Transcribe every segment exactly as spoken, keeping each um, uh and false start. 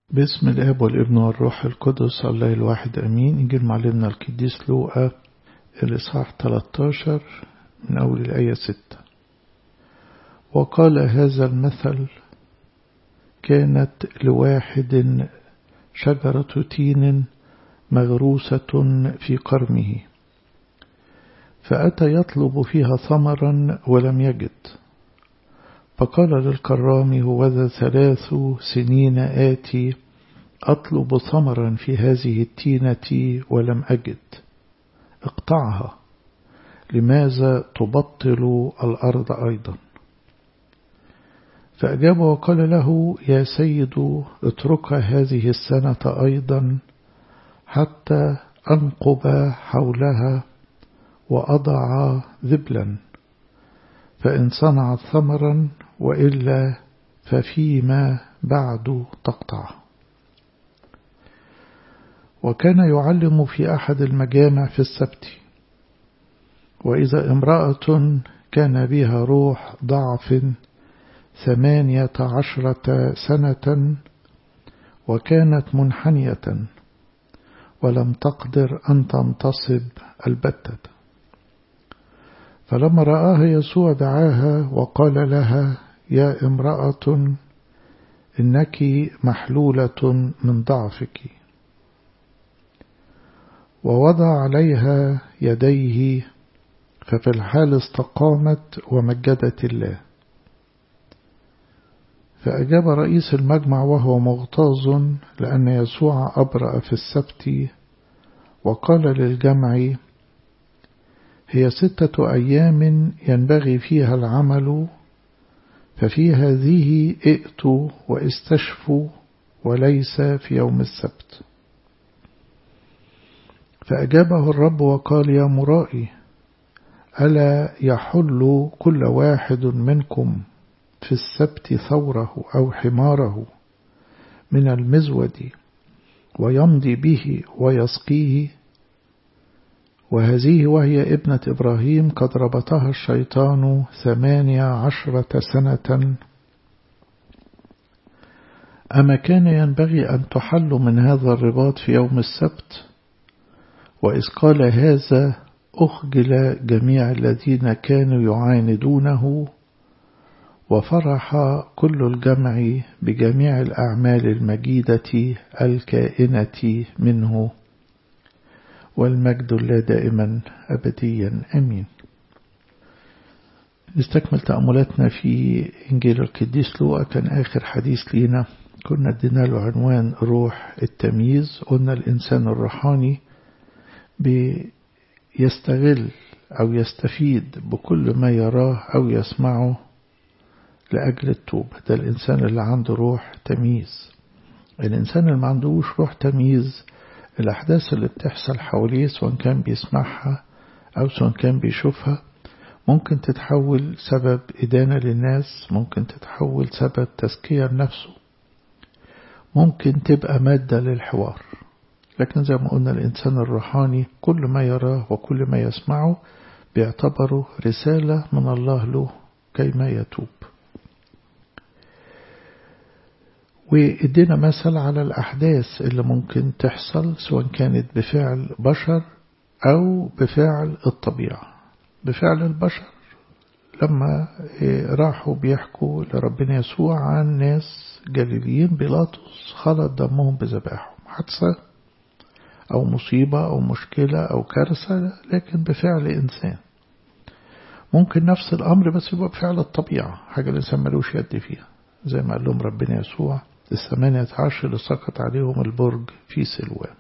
باسم الآب والابن والروح القدس الله الواحد أمين. إنجيل معلمنا القديس لوقا الإصحاح ثلاثة عشر من أول الآية ستة. وقال هذا المثل: كانت لواحد شجرة تين مغروسة في قرمه، فأتى يطلب فيها ثمرا ولم يجد، فقال للكرام: هوذا ثلاث سنين آتي أطلب ثمرا في هذه التينة ولم أجد، اقطعها، لماذا تبطل الأرض أيضا؟ فأجاب وقال له: يا سيد، اترك هذه السنة أيضا حتى أنقب حولها وأضع ذبلا، فإن صنعت ثمرا، وإلا ففيما بعد تقطع. وكان يعلم في أحد المجامع في السبت، وإذا امرأة كان بها روح ضعف ثمانية عشرة سنة، وكانت منحنية ولم تقدر أن تنتصب البتة. فلما رآها يسوع دعاها وقال لها: يا امرأة، إنك محلولة من ضعفك. ووضع عليها يديه، ففي الحال استقامت ومجدت الله. فأجاب رئيس المجمع وهو مغتاظ لأن يسوع أبرأ في السبت، وقال للجمع: هي ستة أيام ينبغي فيها العمل، ففي هذه ائتوا واستشفوا، وليس في يوم السبت. فأجابه الرب وقال: يا مرائي، ألا يحل كل واحد منكم في السبت ثوره أو حماره من المزود ويمضي به ويسقيه؟ وهذه وهي ابنة إبراهيم قد ربطها الشيطان ثمانية عشرة سنة. أما كان ينبغي أن تحل من هذا الرباط في يوم السبت؟ وإذ قال هذا أخجل جميع الذين كانوا يعاندونه، وفرح كل الجمع بجميع الأعمال المجيدة الكائنة منه، والمجد لله دائما أبديا أمين. نستكمل تأملاتنا في إنجيل القديس لوقا. كان آخر حديث لينا كنا ادينا له عنوان روح التمييز. قلنا الإنسان الروحاني بيستغل أو يستفيد بكل ما يراه أو يسمعه لأجل التوبة. ده الإنسان اللي عنده روح تمييز. الإنسان اللي ما عندهوش روح تمييز، الأحداث اللي بتحصل حواليه سواء كان بيسمعها أو سواء كان بيشوفها ممكن تتحول سبب إدانة للناس، ممكن تتحول سبب تزكية لنفسه، ممكن تبقى مادة للحوار. لكن زي ما قلنا الإنسان الروحاني كل ما يراه وكل ما يسمعه بيعتبره رسالة من الله له كيما يتوب. وإدينا مثل على الأحداث اللي ممكن تحصل سواء كانت بفعل بشر أو بفعل الطبيعة. بفعل البشر لما راحوا بيحكوا لربنا يسوع عن ناس جليليين بيلاطس خلط دمهم بذبائحهم، حادثة أو مصيبة أو مشكلة أو كارثة، لكن بفعل إنسان. ممكن نفس الأمر بس يبقى بفعل الطبيعة، حاجة الإنسان ملوش يد فيها، زي ما قال لهم ربنا يسوع: الثمانية عشر اللي سقط عليهم البرج في سلوان.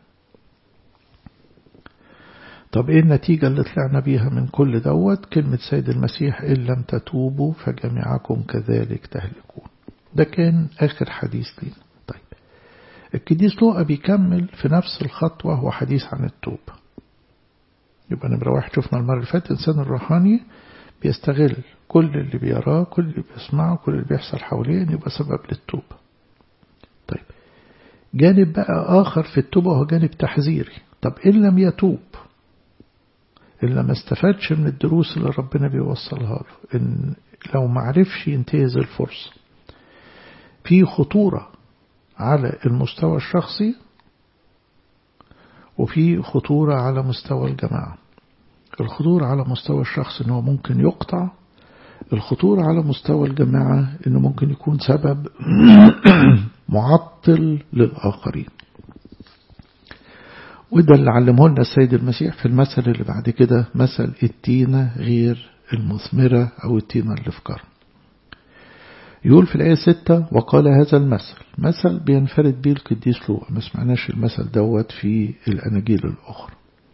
طب ايه النتيجة اللي طلعنا بيها من كل دوت؟ كلمة سيد المسيح: إن لم تتوبوا فجميعكم كذلك تهلكون. ده كان آخر حديث لنا. طيب القديس لوقا بيكمل في نفس الخط وهو حديث عن التوبة. يبقى نمرة واحد شفنا المرة اللي فاتت الإنسان الروحاني بيستغل كل اللي بيراه، كل اللي بيسمعه، كل اللي بيحصل حواليه ان يبقى سبب للتوبة. طيب جانب بقى آخر في التوبة هو جانب تحذيري. طب إن لم يتوب، إلا ما استفادش من الدروس اللي ربنا بيوصلها له، إن لو ما عرفش ينتهز الفرصة، في خطورة على المستوى الشخصي وفي خطورة على مستوى الجماعة. الخطورة على مستوى الشخص أنه ممكن يقطع، الخطورة على مستوى الجماعة أنه ممكن يكون سبب معطل للآخرين. وده اللي علمه لنا السيد المسيح في المثل اللي بعد كده، مثل التينة غير المثمرة أو التينة اللي في قرن. يقول في الآية ستة: وقال هذا المثل، مثل بينفرد به القديس لوقا، ما سمعناش المثل دوت في الأناجيل الأخرى.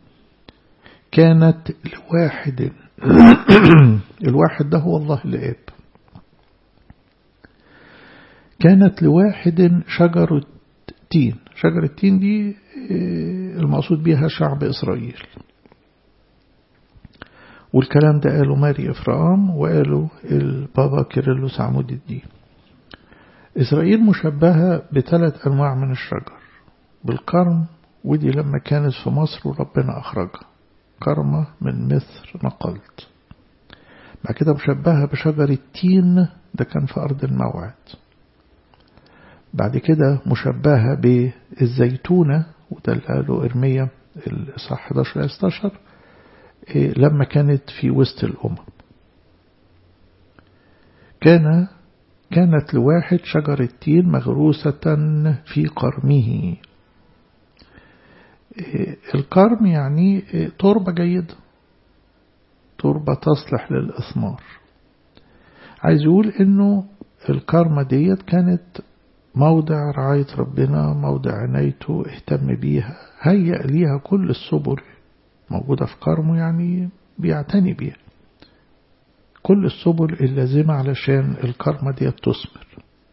كانت لواحد الواحد ده هو الله الآب. كانت لواحد شجرة تين. شجرة تين دي المقصود بها شعب إسرائيل، والكلام ده قالوا ماري إفرام وقالوا البابا كيرلس عمود الدين. إسرائيل مشبهة بثلاث أنواع من الشجر: بالكرم، ودي لما كانت في مصر وربنا أخرجها، كرمة من مصر نقلت. بعد كده مشبهة بشجر التين، ده كان في أرض الموعد. بعد كده مشبهة بالزيتونة، وده اللي قاله إرميا الإصحاح إحدى عشر ستة عشر، لما كانت في وسط الأمم. كان كانت لواحد شجر التين مغروسة في قرمه. القرم يعني تربة جيدة، تربة تصلح للإثمار. عايز يقول إنه الكرمة ديت كانت موضع رعاية ربنا، موضع عنايته، اهتم بيها، هيأ ليها كل السبل موجودة في كرمه، يعني بيعتني بيها كل السبل اللازمة علشان الكرمة ديت تثمر.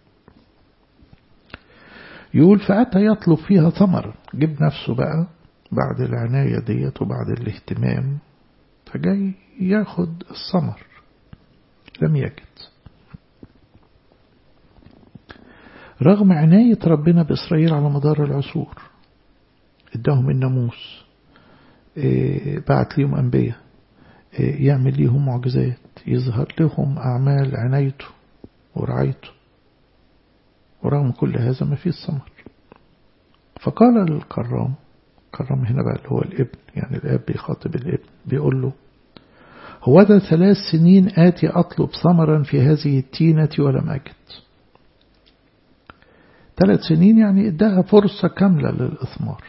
يقول فأتى يطلب فيها ثمر، جيب نفسه بقى بعد العناية ديت وبعد الاهتمام، فجاي ياخد الثمر، لم يجد. رغم عناية ربنا بإسرائيل على مدار العصور، اداهم الناموس، بعت ليهم أنبياء، يعمل ليهم معجزات، يظهر لهم أعمال عنايته ورعايته، ورغم كل هذا ما فيه ثمر. فقال للكرام، كرام هنا بقى اللي هو الابن، يعني الاب بيخاطب الابن، بيقول له: هو ده ثلاث سنين آتي أطلب ثمرا في هذه التينة ولم أجد. ثلاث سنين يعني اداها فرصة كاملة للإثمار،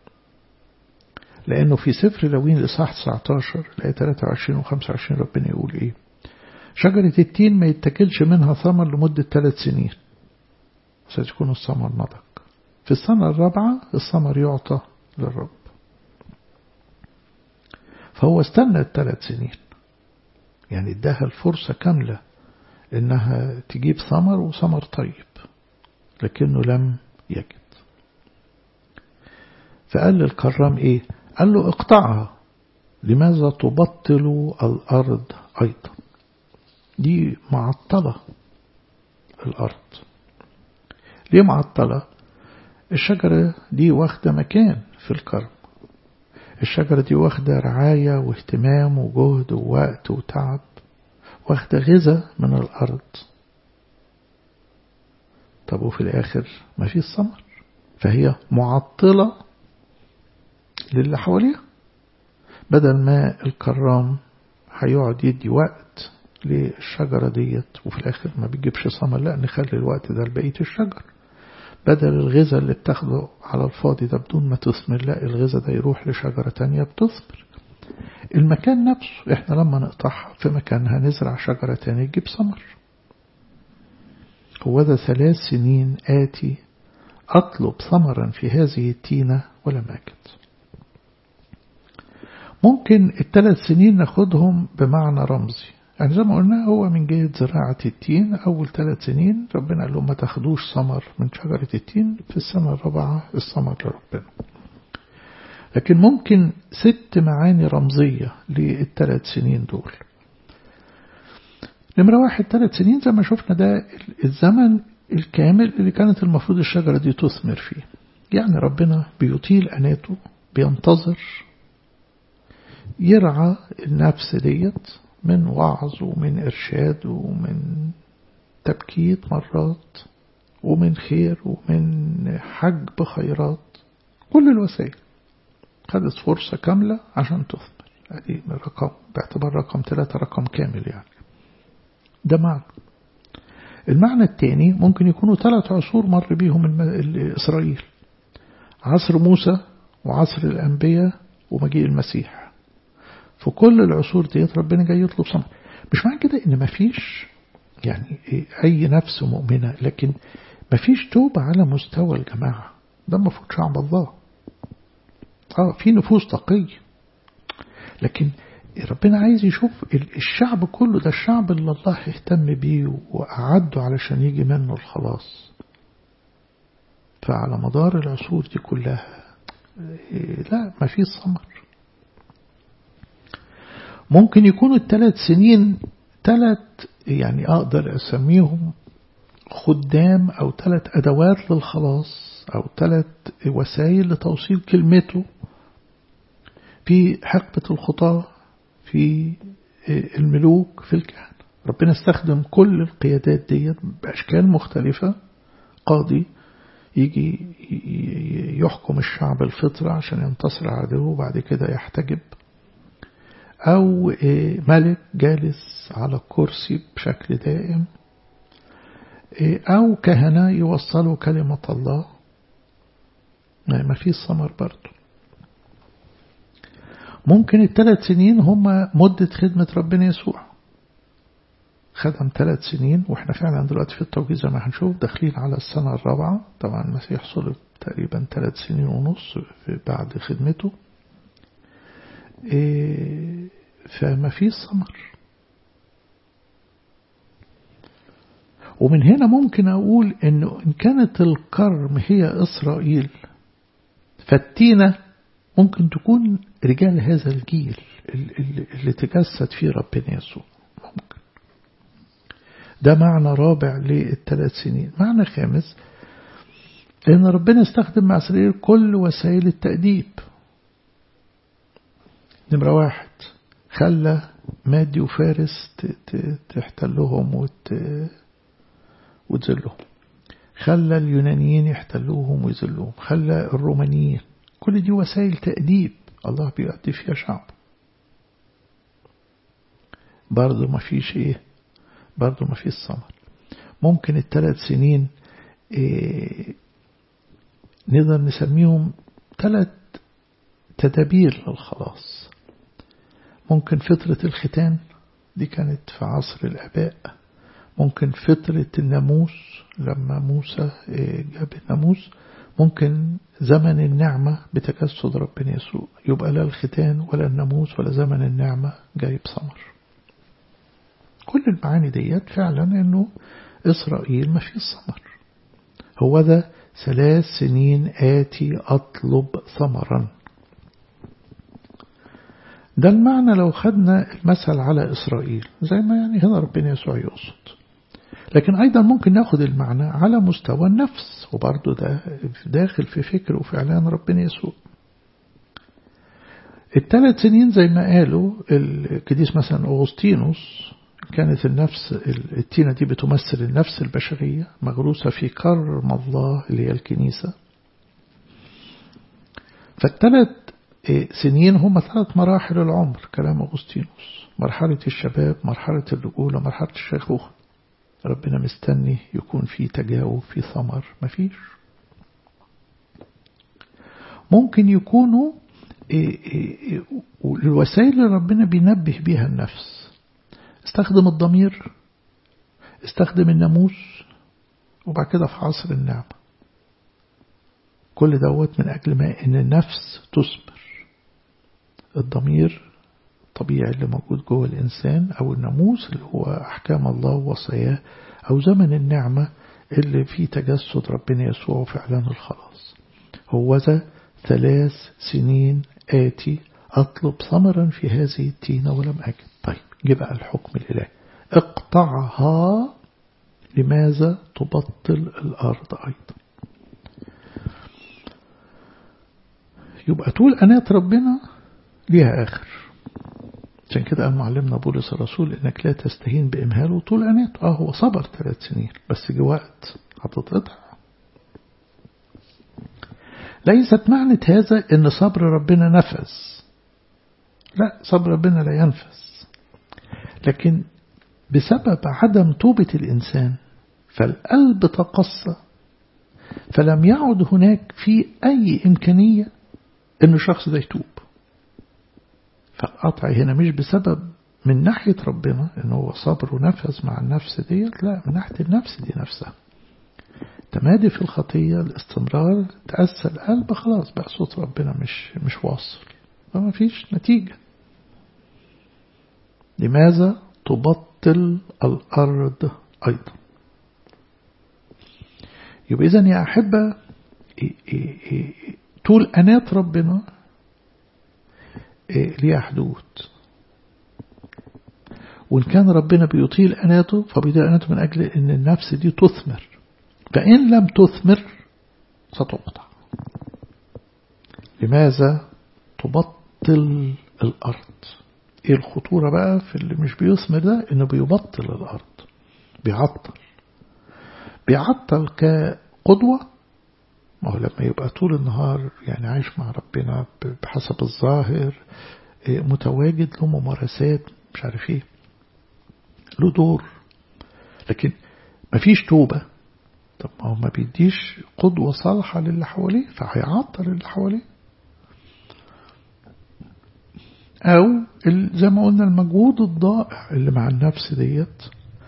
لأنه في سفر لاوين الإصحاح تسعة عشر الآية ثلاثة وعشرين و خمسة وعشرين ربنا يقول إيه: شجرة التين ما يتكلش منها ثمر لمدة ثلاث سنين، ستكون الثمر نضج. في السنة الرابعة الثمر يعطى للرب. فهو استنى الثلاث سنين، يعني اداها الفرصة كاملة إنها تجيب ثمر وثمر طيب، لكنه لم يجد. فقال للكرام إيه؟ قال له: اقطعها، لماذا تبطل الأرض أيضا؟ دي معطلة الأرض. ليه معطلة؟ الشجرة دي واخدة مكان في الكرم، الشجرة دي واخدة رعاية واهتمام وجهد ووقت وتعب، واخدة غذاء من الأرض. طب وفي الآخر ما فيش ثمر، فهي معطلة للي حواليها. بدل ما الكرام هيقعد يدي وقت للشجرة ديت وفي الآخر ما بيجيبش ثمر، لا نخلي الوقت ده لبقية الشجر. بدل الغذاء اللي بتاخده على الفاضي ده بدون ما تثمر، لا الغذاء ده يروح لشجرة تانية بتثمر. المكان نفسه احنا لما نقطعها في مكانها نزرع شجرة تانية تجيب ثمر. هو ذا ثلاث سنين آتي أطلب ثمرا في هذه التينة ولم أجد. ممكن الثلاث سنين ناخدهم بمعنى رمزي، يعني زي ما قلنا هو من جهة زراعة التين أول ثلاث سنين ربنا قال لهم ما تاخدوش ثمر من شجرة التين، في السنة الرابعة الثمر لربنا. لكن ممكن ست معاني رمزية للثلاث سنين دول. نمرة واحد، ثلاث سنين زي ما شفنا ده الزمن الكامل اللي كانت المفروض الشجرة دي تثمر فيه، يعني ربنا بيطيل أناته، بينتظر يرعى النفس ديت من وعظ ومن إرشاد ومن تبكيت مرات، ومن خير ومن حجب خيرات، كل الوسائل. خدت فرصة كاملة عشان تثمر. هذه رقم باعتبار رقم ثلاثة رقم كامل يعني. ده معنى. المعنى الثاني ممكن يكونوا ثلاث عصور مر بيهم إسرائيل، عصر موسى وعصر الأنبياء ومجيء المسيح. في كل العصور ديت ربنا جاي يطلب ثمر. مش معنى كده إن مفيش يعني أي نفس مؤمنة، لكن مفيش توبة على مستوى الجماعة. ده المفروض شعب الله. آه في نفوس تقية، لكن ربنا عايز يشوف الشعب كله. ده الشعب اللي الله يهتم بيه وأعده علشان يجي منه الخلاص. فعلى مدار العصور دي كلها لا ما فيش ثمر. ممكن يكونوا الثلاث سنين ثلاث يعني أقدر أسميهم خدام أو ثلاث أدوات للخلاص أو ثلاث وسائل لتوصيل كلمته في حقبة الخطاة، في الملوك، في الكهنة. ربنا استخدم كل القيادات دي بأشكال مختلفة. قاضي يجي يحكم الشعب الفطرة عشان ينتصر عدوه وبعد كده يحتجب، أو ملك جالس على الكرسي بشكل دائم، أو كهنة يوصلوا كلمة الله. ما فيش ثمر برضه. ممكن الثلاث سنين هم مدة خدمة ربنا يسوع. خدم ثلاث سنين، وإحنا فعلا دلوقتي في التوقيت زي ما هنشوف داخلين على السنة الرابعة. طبعا المسيح صلب تقريبا ثلاث سنين ونص بعد خدمته. إيه فما فيش ثمر. ومن هنا ممكن أقول إنه إن كانت الكرم هي إسرائيل، فالتينة ممكن تكون رجال هذا الجيل اللي تجسد فيه ربنا يسوع. ممكن ده معنى رابع للثلاث سنين. معنى خامس لأن ربنا استخدم مع إسرائيل كل وسائل التأديب. نمرة واحد خلى مادي وفارس تحتلهم وت... وتذلهم. خلى اليونانيين يحتلوهم ويذلوهم. خلى الرومانيين. كل دي وسائل تأديب الله بيؤدي فيها شعب. برضو ما فيش ايه، برضو ما فيش ثمر. ممكن الثلاث سنين إيه نقدر نسميهم ثلاث تدابير للخلاص. ممكن فترة الختان دي كانت في عصر الآباء. ممكن فترة الناموس لما موسى جاب الناموس. ممكن زمن النعمة بتجسد ربنا يسوع، يبقى لا الختان ولا الناموس ولا زمن النعمة جايب ثمر. كل المعاني ديت فعلا انه إسرائيل ما فيه ثمر. هو ذا ثلاث سنين آتي أطلب ثمرا. ده المعنى لو خدنا المثل على إسرائيل زي ما يعني هنا ربنا يسوع يقصد. لكن أيضا ممكن ناخد المعنى على مستوى النفس، وبرضه ده داخل في فكر وفعلان ربنا يسوع. الثلاث سنين زي ما قالوا القديس مثلا أغسطينوس، كانت النفس التينة دي بتمثل النفس البشرية مغروسة في كرم الله اللي هي الكنيسة. فالثلاث سنين هم ثلاث مراحل العمر كلام أغسطينوس. مرحلة الشباب، مرحلة الرجولة، مرحلة الشيخوخة. ربنا مستني يكون في تجاوب، في ثمر. مفيش. ممكن يكونوا الوسائل اللي ربنا بينبه بيها النفس. استخدم الضمير، استخدم الناموس، وبعد كده في عصر النعمة. كل دوت من أجل ما إن النفس تثمر. الضمير طبيعي اللي موجود جوه الإنسان، أو الناموس اللي هو أحكام الله ووصاياه، أو زمن النعمة اللي فيه تجسد ربنا يسوع وفعلان الخلاص. هو ذا ثلاث سنين آتي أطلب ثمرا في هذه التينة ولم أجد. طيب جه بقى الحكم الإلهي. اقطعها لماذا تبطل الأرض أيضا. يبقى طول أنات ربنا ليها آخر. عشان كده قال معلمنا بولس الرسول إنك لا تستهين بإمهاله طول أناته. آه هو صبر ثلاث سنين، بس جه وقت هتتقطع. ليست معنى هذا ان صبر ربنا نفذ، لا، صبر ربنا لا ينفذ، لكن بسبب عدم توبة الإنسان فالقلب تقصى، فلم يعد هناك في أي إمكانية أن الشخص ده يتوب. فالقطع هنا مش بسبب من ناحية ربنا أنه هو صبر ونفذ مع النفس ديت، لا، من ناحية النفس دي نفسها تمادي في الخطية، الاستمرار، تأسى القلب، خلاص بقى صوت ربنا مش مش واصل، فما فيش نتيجة. لماذا تبطل الأرض أيضا؟ يبقى إذن يا أحبة طول أنات ربنا ليها حدود، وإن كان ربنا بيطيل أناته فبيطيل أناته من أجل أن النفس دي تثمر، فإن لم تثمر ستقطع. لماذا تبطل الأرض؟ إيه الخطورة بقى في اللي مش بيثمر ده؟ إنه بيبطل الأرض، بيعطل بيعطل كقدوة. ما هو لما يبقى طول النهار يعني عايش مع ربنا بحسب الظاهر، متواجد له ممارسات مش عارف ايه، له دور، لكن ما فيش توبة، طب ما هو ما بيديش قدوة صالحة للي حواليه، فهيعطل اللي حواليه. أو زي ما قلنا المجهود الضائع اللي مع النفس ديت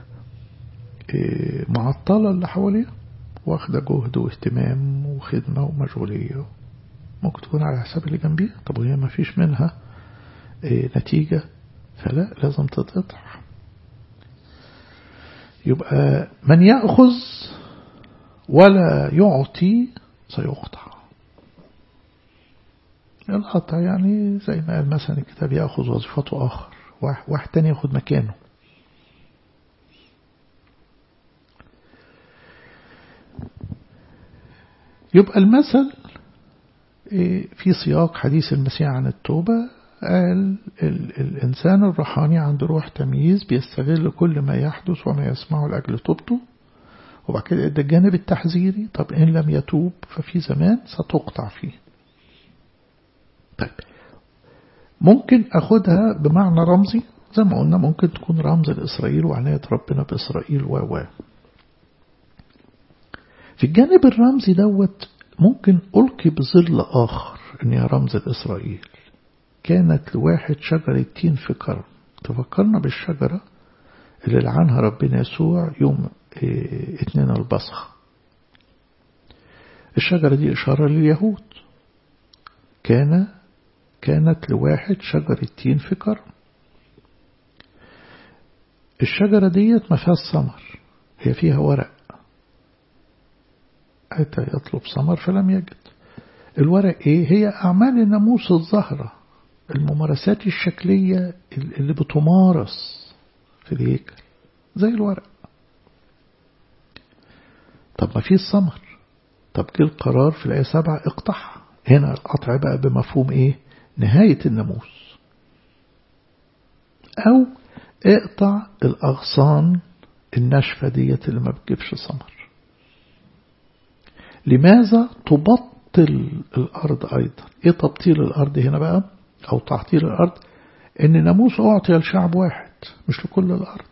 معطلة اللي حواليه، واخدة جهد واهتمام وخدمة ومشغولية، ممكن تكون على حساب اللي جنبيه، طب وهي ما فيش منها نتيجة، فلا، لازم تتقطع. يبقى من يأخذ ولا يعطي سيقطع. القطع يعني زي ما قال مثلا الكتاب يأخذ وظيفته آخر، واحد تاني يأخذ مكانه. يبقى المثل في سياق حديث المسيح عن التوبة، قال الإنسان الروحاني عنده روح تمييز، بيستغل كل ما يحدث وما يسمعه لأجل توبته. وبعد كده ده الجانب التحذيري، طب إن لم يتوب ففي زمان ستقطع فيه. طيب ممكن أخدها بمعنى رمزي زي ما قلنا، ممكن تكون رمز لإسرائيل وعناية ربنا بإسرائيل و و في الجانب الرمزي دوت ممكن ألقي بظل آخر إن هي رمز لإسرائيل. كانت لواحد شجرة تين في كرم، تفكرنا بالشجرة اللي لعنها ربنا يسوع يوم اه اتنين البصخ. الشجرة دي إشارة لليهود، كان كانت لواحد شجرة تين في كرم. الشجرة ديت ما فيهاش ثمر، هي فيها ورق، حتى يطلب ثمر فلم يجد. الورق ايه؟ هي أعمال الناموس الظاهرة، الممارسات الشكلية اللي بتمارس في الهيكل زي الورق. طب ما فيه ثمر، طب جه القرار في الآية سبعة اقطعها. هنا القطع بقى بمفهوم ايه؟ نهاية الناموس، أو اقطع الأغصان الناشفة ديت اللي ما بتجيبش ثمر. لماذا تبطل الأرض أيضا؟ إيه تبطيل الأرض هنا بقى أو تعطيل الأرض؟ إن ناموس أعطي لشعب واحد مش لكل الأرض.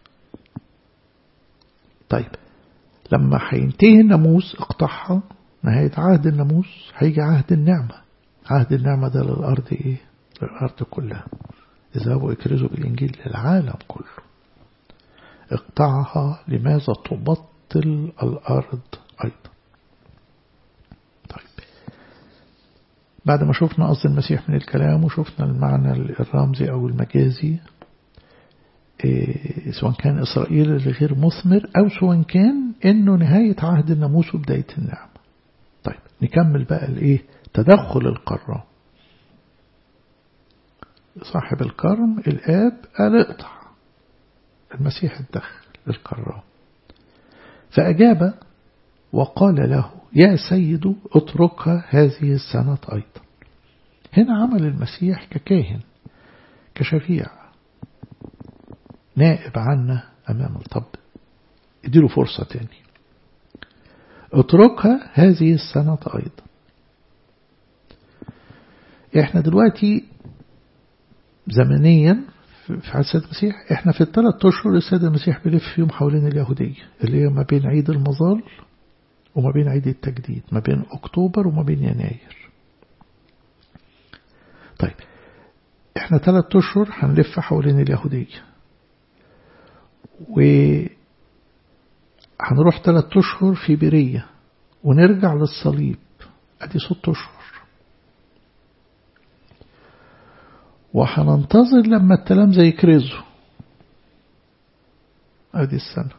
طيب لما هينتهي الناموس اقطعها، نهاية عهد الناموس هيجي عهد النعمة. عهد النعمة ده للأرض إيه؟ للأرض كلها. اذهبوا اكرزوا بالإنجيل للعالم كله. اقطعها. لماذا تبطل الأرض أيضا؟ طيب بعد ما شفنا قصد المسيح من الكلام وشفنا المعنى الرمزي أو المجازي، إيه سواء كان إسرائيل اللي غير مثمر أو سواء كان إنه نهاية عهد الناموس وبداية النعمة. طيب نكمل بقى الإيه؟ تدخل القرام. صاحب الكرم الآب قال اقطع، المسيح اتدخل القرام فأجاب وقال له يا سيد اتركها هذه السنة أيضا. هنا عمل المسيح ككاهن كشفيع نائب عنا أمام الطب، اديله فرصة تاني. اتركها هذه السنة أيضا. احنا دلوقتي زمنيا في عهد السيد المسيح احنا في الثلاث اشهر السيد المسيح بيلف فيهم حوالين اليهودية اللي هي ما بين عيد المظال وما بين عيد التجديد، ما بين اكتوبر وما بين يناير. طيب احنا ثلاث اشهر هنلف حوالين اليهودية، وهنروح ثلاث اشهر في برية ونرجع للصليب، ادي ست اشهر. وحننتظر لما التلامذة يكرزوا، ادي السنة.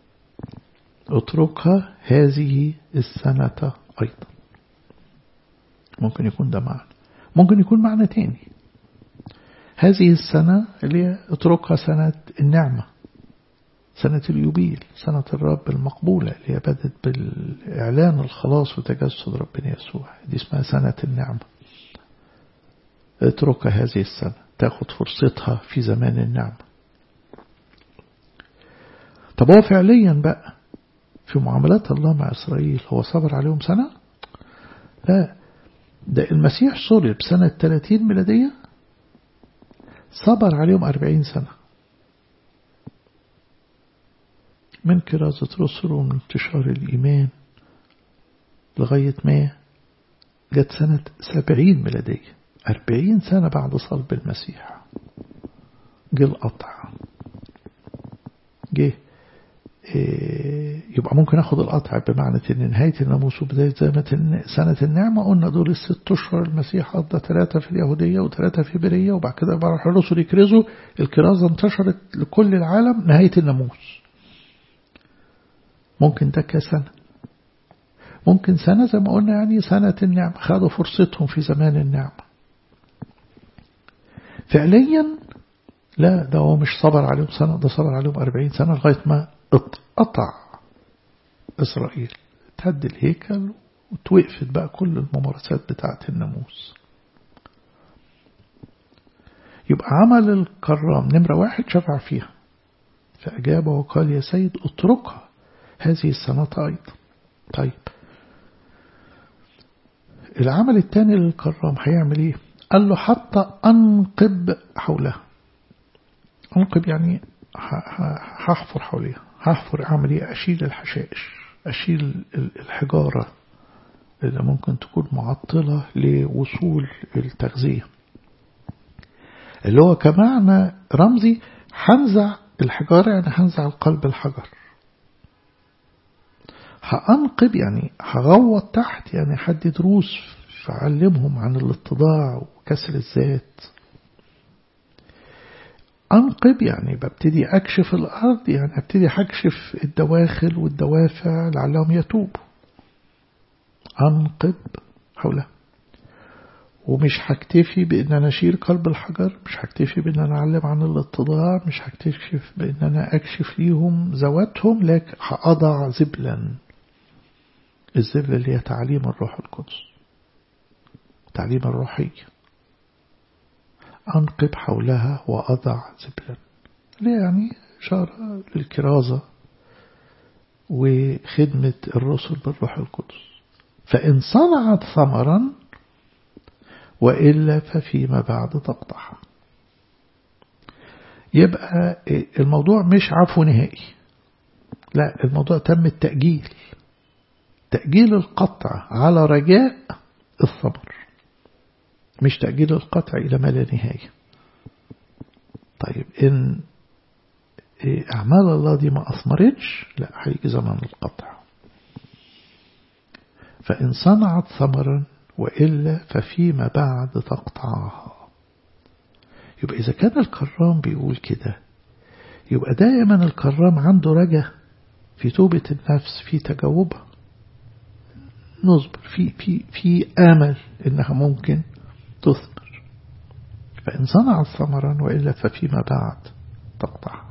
اتركها هذه السنة ايضا. ممكن يكون ده معنى، ممكن يكون معنى تاني. هذه السنة اللي هي اتركها سنة النعمة، سنة اليوبيل، سنة الرب المقبولة اللي هي بدت بالإعلان الخلاص وتجسد ربنا يسوع، دي اسمها سنة النعمة. اتركها هذه السنة، تاخد فرصتها في زمان النعمة. طب هو فعليا بقى في معاملات الله مع إسرائيل هو صبر عليهم سنة؟ لا، ده المسيح صلب سنة ثلاثين ميلادية، صبر عليهم أربعين سنة من كرازة رسل ومن انتشار الإيمان لغاية ما جت سنة سبعين ميلادية، أربعين سنة بعد صلب المسيح جه القطع. جه إيه يبقى ممكن أخذ القطع بمعنى أن نهاية الناموس وبداية سنة النعمة. قلنا دول الست أشهر المسيح قضى ثلاثة في اليهودية وثلاثة في برية، وبعد كده راح الرسل يكرزوا، الكرازة انتشرت لكل العالم، نهاية الناموس. ممكن ده كسنة، ممكن سنة زي ما قلنا يعني سنة النعمة، خدوا فرصتهم في زمان النعمة. فعليا لا، ده هو مش صبر عليهم سنة، ده صبر عليهم أربعين سنة لغاية ما اتقطع إسرائيل، تهد الهيكل وتوقفت بقى كل الممارسات بتاعة الناموس. يبقى عمل الكرام نمرة واحد شفع فيها، فأجاب وقال يا سيد اتركها هذه السنة أيضا. طيب العمل الثاني للكرام هيعمل ايه؟ قال له حتى أنقب حولها. أنقب يعني هحفر حولها، هحفر أعمل ايه؟ أشيل الحشائش، أشيل الحجارة اللي ممكن تكون معطلة لوصول التغذية، اللي هو كمعنى رمزي هنزع الحجارة، يعني هنزع القلب الحجر. هأنقب يعني هغوط تحت، يعني حد دروس فعلمهم عن الاتضاع وكسر الذات. أنقب يعني ببتدي أكشف الأرض، يعني أبتدي أكشف الدواخل والدوافع لعلهم يتوبوا. أنقب حولها. ومش هكتفي بأن أنا أشيل قلب الحجر، مش هكتفي بأن أنا أعلم عن الاتضاع، مش هكتفي بأن أنا أكشف ليهم ذواتهم، لكن هأضع زبلا. الزبل اللي هي تعليم الروح القدس، تعليم الروحي. أنقب حولها وأضع زبلا، اللي يعني إشارة للكرازة وخدمة الرسل بالروح القدس. فإن صنعت ثمرا وإلا ففيما بعد تقطعها. يبقى الموضوع مش عفو نهائي، لا، الموضوع تم التأجيل، تأجيل القطع على رجاء الثمر، مش تأجيل القطع إلى ما لا نهاية. طيب إن أعمال الله دي ما أثمرتش، لا، هيجي زمان القطع. فإن صنعت ثمرا وإلا ففيما بعد تقطعها. يبقى إذا كان الكرام بيقول كده، يبقى دائما الكرام عنده رجاء في توبة النفس، في تجاوبها، نصبر في في في آمل إنها ممكن تثمر. فإن صنعت ثمرا وإلا ففيما بعد تقطعها.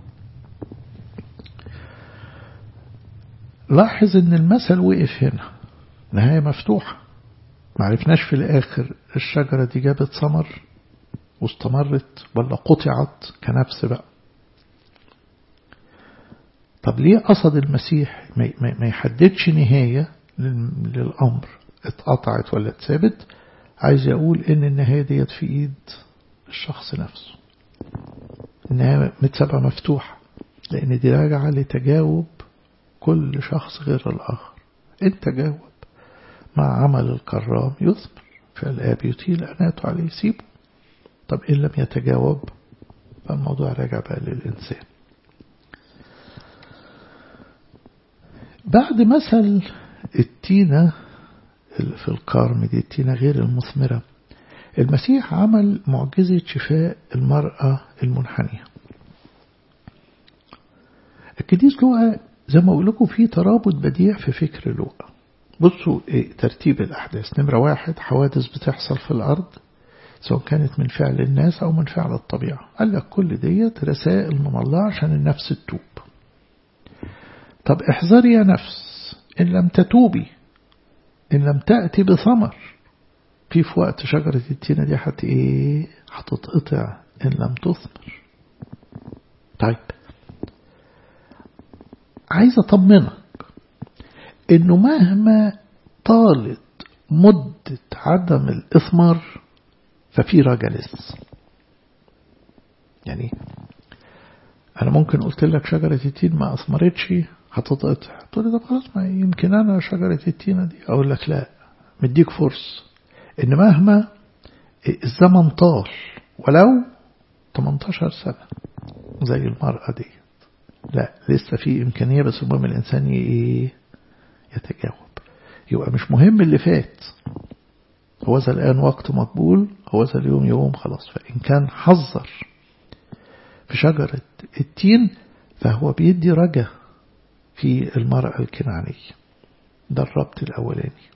لاحظ إن المثل وقف هنا، نهاية مفتوحة، معرفناش في الآخر الشجرة دي جابت ثمر واستمرت ولا قطعت كنفس بقى. طب ليه قصد المسيح ما يحددش نهاية للأمر اتقطعت ولا اتثابت، عايز يقول إن النهاية ديت في إيد الشخص نفسه، إنها متسابة مفتوحة، لأن دي راجعة لتجاوب كل شخص غير الآخر. انت جاوب مع عمل الكرام يثمر، فالآب يطيل أناته عليه يسيبه. طب إن لم يتجاوب فالموضوع راجع بقى للإنسان. بعد مثل التينة في الكرم دي، التينة غير المثمرة، المسيح عمل معجزة شفاء المرأة المنحنية. القديس لوقا زي ما أقول لكم في ترابط بديع في فكر لوقا. بصوا إيه ترتيب الأحداث. نمرة واحد، حوادث بتحصل في الأرض سواء كانت من فعل الناس أو من فعل الطبيعة. قال لك كل ديت رسائل من الله عشان النفس تتوب. طب احذري يا نفس إن لم تتوبي، إن لم تأتي بثمر، في في وقت شجرة التينة دي حت إيه هتتقطع إن لم تثمر. طيب عايز أطمنك إنه مهما طالت مدة عدم الإثمار ففي رجا لسه. يعني أنا ممكن قلت لك شجرة التين ما أثمرتش هتتقطع، تقول لي طب خلاص ما يمكن أنا شجرة التين دي. أقول لك لا، مديك فرصة إن مهما الزمن طال ولو ثمانية عشر سنة زي المرأة دي، لا لسه في إمكانية، بس المهم الإنسان يتجاوب. يبقى مش مهم اللي فات، هو ذا الآن وقت مقبول، هو ذا اليوم يوم خلاص. فإن كان حذر في شجرة التين فهو بيدي رجا في المرأة الكنعانية. ده الربط الأولاني.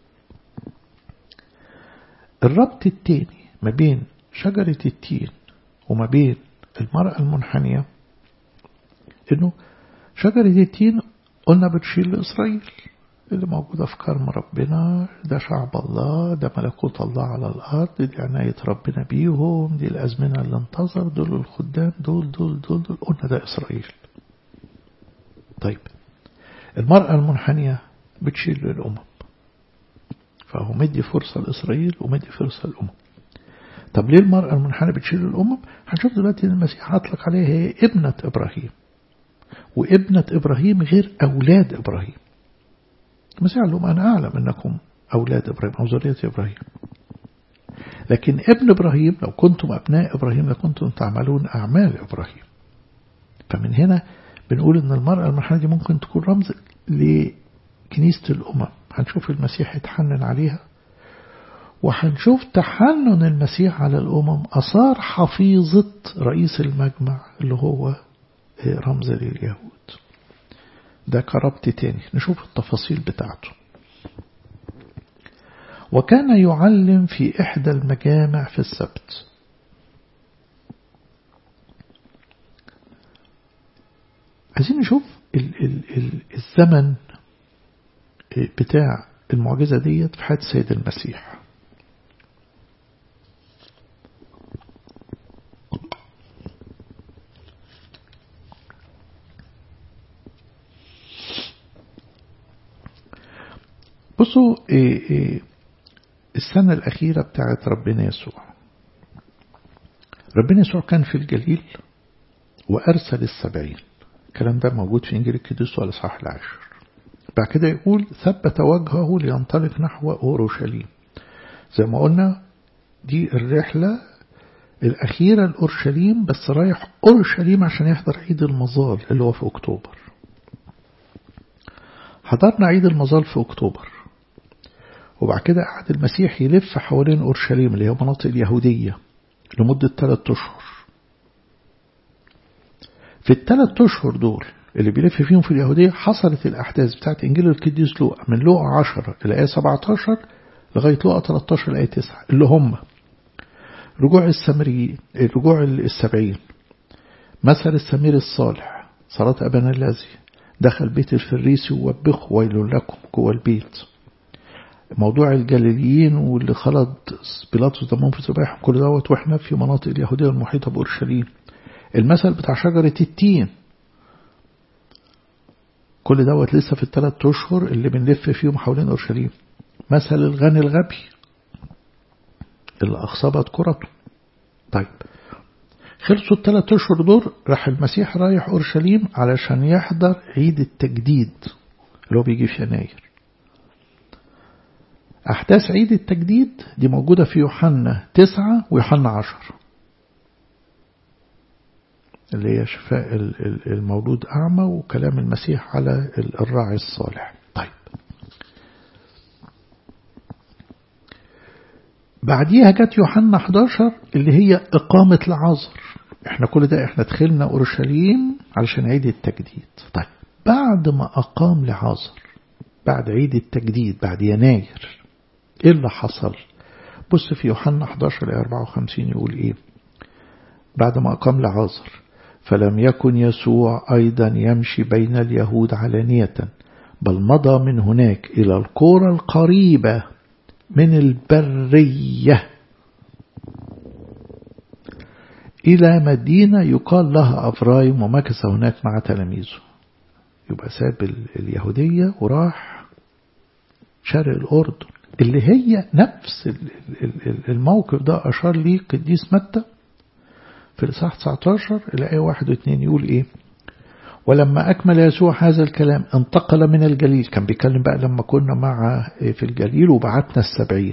الربط التاني ما بين شجرة التين وما بين المرأة المنحنية إنه شجرة التين قلنا بتشير لإسرائيل اللي موجودة في كرم ربنا، ده شعب الله، ده ملكوت الله على الأرض، دي عناية ربنا بيهم، دي الأزمنة اللي انتظر، دول الخدام، دول دول دول دول قلنا ده إسرائيل. طيب المرأة المنحنية بتشير للأمم، فهو مدي فرصة لإسرائيل ومدي فرصة للأمم. طب ليه المرأة المنحنية بتشير للأمم؟ هنشوف دلوقتي ان المسيح أطلق عليها هي ابنة إبراهيم، وابنة إبراهيم غير أولاد إبراهيم. المسيح قال لهم أنا أعلم أنكم أولاد إبراهيم أو ذرية إبراهيم، لكن ابن إبراهيم لو كنتم أبناء إبراهيم لكنتم تعملون أعمال إبراهيم. فمن هنا بنقول أن المرأة المنحنية دي ممكن تكون رمز لكنيسة الأمم. هنشوف المسيح يتحنن عليها، وهنشوف تحنن المسيح على الأمم أثار حفيظة رئيس المجمع اللي هو رمز لليهود. ده كربط تاني، نشوف التفاصيل بتاعته. وكان يعلم في إحدى المجامع في السبت. عايزين نشوف ال ال ال الزمن بتاع المعجزة ديت في حياة سيد المسيح. بصوا إيه إيه السنة الأخيرة بتاعت ربنا يسوع. ربنا يسوع كان في الجليل وأرسل السبعين. الكلام ده موجود في إنجيل القديس والإصحاح العاشر. بعد كده يقول ثبت وجهه لينطلق نحو أورشليم. زي ما قلنا دي الرحلة الأخيرة لأورشليم، بس رايح أورشليم عشان يحضر عيد المظال اللي هو في أكتوبر. حضرنا عيد المظال في أكتوبر، وبعد كده قعد المسيح يلف حوالين أورشليم اللي هي مناطق اليهودية لمدة ثلاثة أشهر. في الثلاث أشهر دول اللي بيلف فيهم في اليهودية حصلت الأحداث بتاعت إنجيل القديس لوقا من لوقا عشرة الآية سبعة عشر لغاية لوقا ثلاثة عشر الآية تسعة، اللي هم رجوع السامريين، رجوع السبعين، مثل السمير الصالح، صلاة أبانا الذي، دخل بيت الفريسي ووبخه ويل لكم جوه البيت، موضوع الجليليين واللي خلط بيلاطس دمهم في ذبائحهم، كل دوت واحنا في مناطق اليهودية المحيطة بأورشليم. المثل بتاع شجرة التين كل دوت لسه في الثلاث أشهر اللي بنلف فيهم حوالين أورشليم. مثل الغني الغبي اللي أخصبت كرته. طيب خلصوا الثلاث أشهر دول، راح المسيح رايح أورشليم علشان يحضر عيد التجديد اللي هو بيجي في يناير. أحداث عيد التجديد دي موجودة في يوحنا تسعة ويوحنا عشر، اللي هي شفاء المولود أعمى وكلام المسيح على الراعي الصالح. طيب بعديها جت يوحنا حداشر اللي هي إقامة لعازر. احنا كل ده احنا دخلنا أورشليم علشان عيد التجديد. طيب بعد ما أقام لعازر بعد عيد التجديد بعد يناير ايه اللي حصل؟ بص في يوحنا حداشر أربعة وخمسين يقول ايه؟ بعد ما أقام لعازر فلم يكن يسوع أيضا يمشي بين اليهود علانية، بل مضى من هناك إلى القرى القريبة من البرية إلى مدينة يقال لها أفرايم، ومكث هناك مع تلاميذه. يبقى ساب اليهودية وراح شرق الأردن، اللي هي نفس الموقف ده أشار ليه قديس متى في الإصحاح تسعة عشر الآية واحد واثنين يقول إيه؟ ولما أكمل يسوع هذا الكلام انتقل من الجليل. كان بيتكلم بقى لما كنا مع في الجليل وبعتنا السبعين،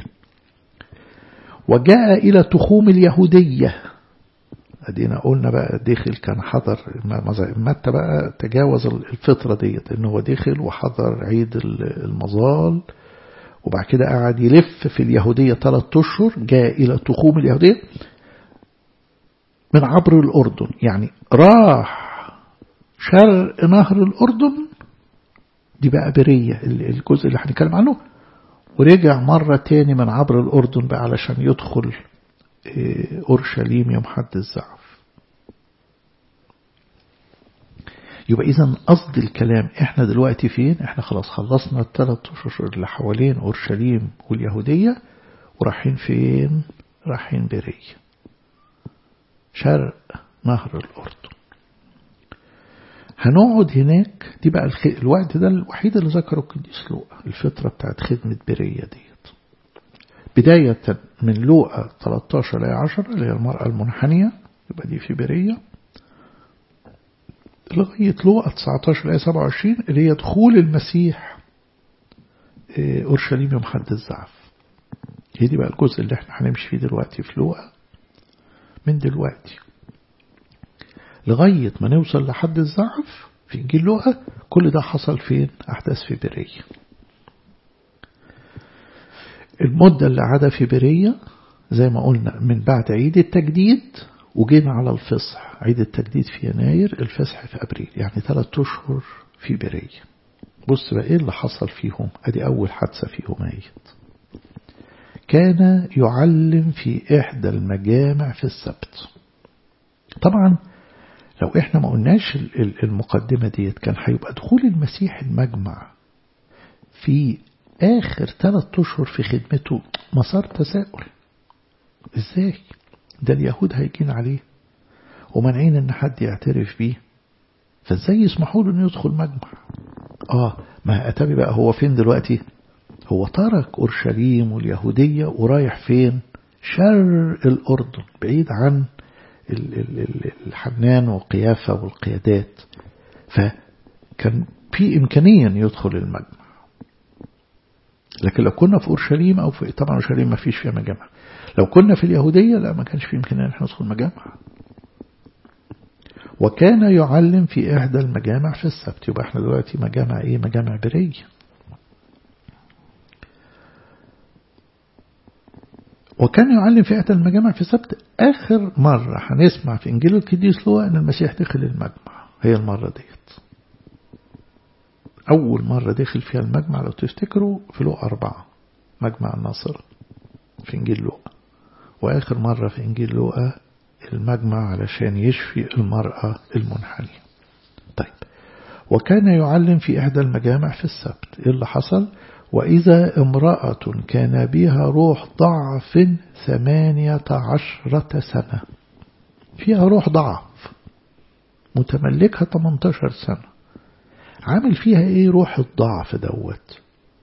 وجاء إلى تخوم اليهودية. أدينا قلنا بقى دخل كان حضر متى بقى تجاوز الفترة ديت إنه هو دخل وحضر عيد المظال، وبعد كده قعد يلف في اليهودية ثلاث أشهر. جاء إلى تخوم اليهودية من عبر الأردن، يعني راح شرق نهر الأردن، دي بقى برية الجزء اللي هنتكلم عنه، ورجع مرة تاني من عبر الأردن بقى علشان يدخل أورشليم يوم حد الزعف. يبقى إذن قصد الكلام احنا دلوقتي فين؟ احنا خلاص خلصنا الثلاث أشهر اللي حوالين أورشليم واليهودية، ورايحين فين؟ رايحين برية شرق نهر الأردن. هنقعد هناك. دي بقى الخ... الوقت ده الوحيد اللي ذكره القديس لوقا، الفترة بتاعت خدمة برية ديت، بداية من لوقا ثلاثة عشر إلى عشرة اللي هي المرأة المنحنية، يبقى دي في برية، لغاية لوقا تسعة عشر إلى سبعة وعشرين اللي هي دخول المسيح أورشليم يوم حد الزعف. هي دي بقى الجزء اللي احنا هنمشي فيه دلوقتي في لوقا من دلوقتي لغاية ما نوصل لحد الزعف في إنجيل لوقا. كل ده حصل فين؟ أحداث في برية. المدة اللي عادة في برية زي ما قلنا من بعد عيد التجديد، وجينا على الفصح. عيد التجديد في يناير، الفصح في أبريل، يعني ثلاث أشهر في برية. بص بقى إيه اللي حصل فيهم. أدي أول حادثة فيهم اهيت. كان يعلم في إحدى المجامع في السبت. طبعا لو إحنا ما قلناش المقدمة ديت كان هيبقى دخول المسيح المجمع في آخر ثلاث أشهر في خدمته مسار تساؤل. إزاي ده اليهود هيجين عليه ومنعين إن حد يعترف بيه، فإزاي يسمحوا له إنه يدخل مجمع؟ آه ما أتابي بقى هو فين دلوقتي؟ هو ترك أورشليم واليهودية ورايح فين؟ شرق الأردن، بعيد عن الحنان وقيافة والقيادات، فكان في إمكانية أن يدخل المجمع. لكن لو كنا في أورشليم أو في طبعا أورشليم ما فيش فيها مجامع، لو كنا في اليهودية لا ما كانش في إمكانية أن ندخل مجامع. وكان يعلم في إحدى المجامع في السبت. يبقى احنا دلوقتي مجامع إيه؟ مجامع برية. وكان يعلم في إحدى المجامع في السبت. آخر مرة هنسمع في إنجيل القديس لوقا أن المسيح دخل المجمع هي المرة ديت. أول مرة دخل فيها المجمع لو تفتكروا في لوقا أربعة، مجمع الناصرة في إنجيل لوقا. وآخر مرة في إنجيل لوقا المجمع علشان يشفي المرأة المنحنية. طيب وكان يعلم في إحدى المجامع في السبت. إيه اللي حصل؟ وإذا امرأة كان بها روح ضعف ثمانية عشرة سنة، فيها روح ضعف متملكها ثمانية عشر سنة، عامل فيها ايه روح الضعف دوت.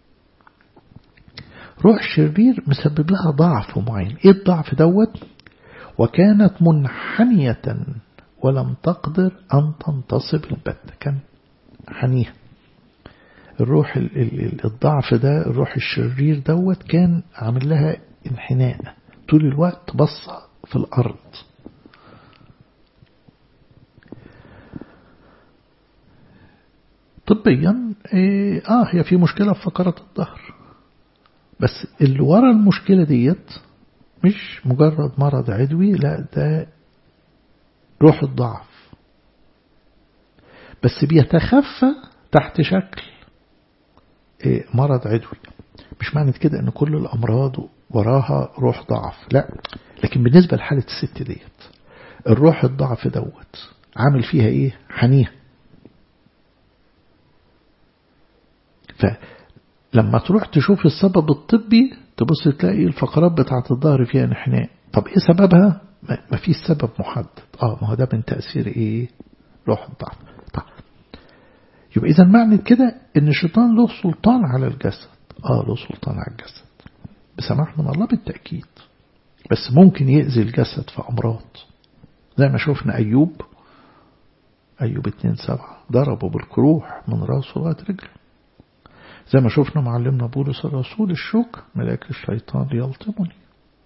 روح شرير مسبب لها ضعف معين. ايه الضعف دوت؟ وكانت منحنية ولم تقدر أن تنتصب البتة. كان حنيها. الروح الضعف ده، الروح الشرير دوت، كان عامل لها انحناء طول الوقت، بصة في الأرض. طبيا إيه آه هي في مشكلة في فقرات الظهر، بس اللي ورا المشكلة ديت مش مجرد مرض عدوي، لا ده روح الضعف، بس بيتخفى تحت شكل إيه مرض عدوي. مش معنى كده ان كل الامراض وراها روح ضعف، لا، لكن بالنسبة لحالة الست ديت الروح الضعف دوت عامل فيها ايه؟ حنيه. فلما تروح تشوف السبب الطبي تبص تلاقي الفقرات بتاعة الظهر فيها انحناء. طب ايه سببها؟ ما فيش سبب محدد. اه ما هو ده من تأثير ايه؟ روح الضعف. طب يبقى اذا معنى كده ان الشيطان له سلطان على الجسد. اه له سلطان على الجسد بسماح من الله بالتأكيد، بس ممكن يأذي الجسد في أمراض زي ما شوفنا أيوب. أيوب اتنين سبعة ضربه بالكروح من راسه لغاية رجله. زي ما شوفنا معلمنا بولس الرسول الشوك ملاك الشيطان يلطمني.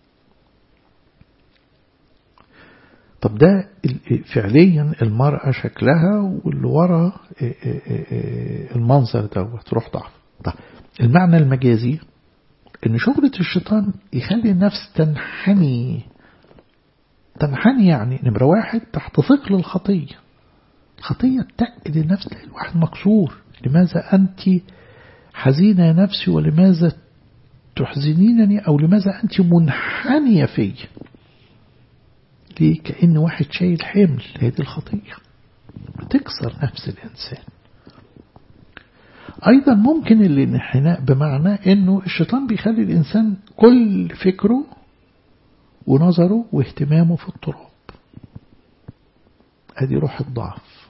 طب ده فعليا المرأة شكلها واللي ورا المنظر دوت روح ضعف. طب المعنى المجازي ان شغلة الشيطان يخلي النفس تنحني. تنحني يعني نمرة واحد تحت ثقل الخطية. الخطية تأكد النفس الواحد مكسور. لماذا أنت حزينة يا نفسي ولماذا تحزنينني، أو لماذا أنت منحنية في؟ ليه؟ كأن واحد شايل حمل. هذه الخطية بتكسر نفس الإنسان. أيضا ممكن الانحناء بمعنى أنه الشيطان بيخلي الإنسان كل فكره ونظره واهتمامه في التراب. هذه روح الضعف.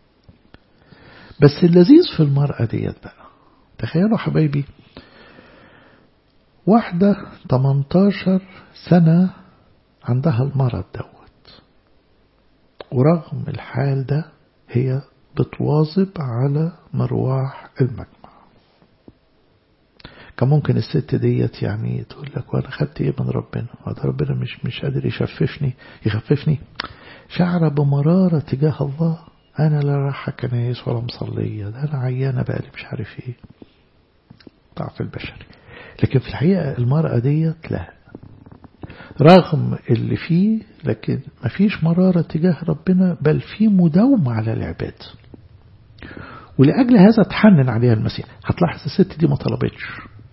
بس اللذيذ في المرأة ديت بقى، تخيلوا حبايبي واحدة تمنتاشر سنة عندها المرض دوت، ورغم الحال ده هي بتواظب على مروح المجمع. كان ممكن الست ديت يعني تقول لك وانا خدت ايه من ربنا؟ وده ربنا مش مش قادر يشففني يخففني. شعر بمرارة تجاه الله. انا لا رايحة كنايس ولا مصلية، ده انا عيانة بقى لي مش عارف ايه. ضعف البشري. لكن في الحقيقة المرأة ديت لا، رغم اللي فيه لكن ما فيش مرارة تجاه ربنا، بل في مداومة على العباد. ولأجل هذا تحنن عليها المسيح. هتلاحظ الست دي ما طلبتش.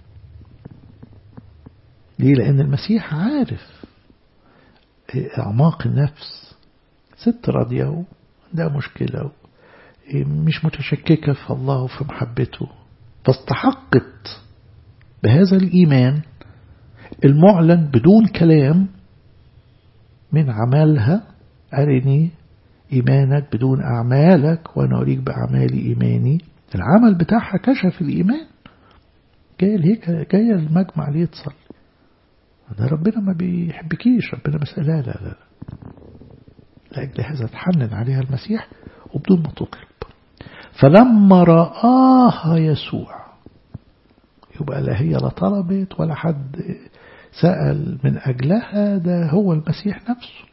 ليه؟ لأن المسيح عارف أعماق النفس. ست راضية ده مشكلة، مش متشككة في الله وفي محبته، فاستحقت بهذا الإيمان المعلن بدون كلام من عملها. أرني إيمانك بدون أعمالك وأنا أريك بأعمالي إيماني. العمل بتاعها كشف الإيمان. جاية لهيك جاية المجمع ليه تصلي؟ ده ربنا ما بيحبكيش، ربنا بس لا لا لا. لأجل هذا تحنن عليها المسيح وبدون ما تطلب. فلما رآها يسوع، يبقى لا هي لا طلبت ولا حد سأل من أجلها، ده هو المسيح نفسه.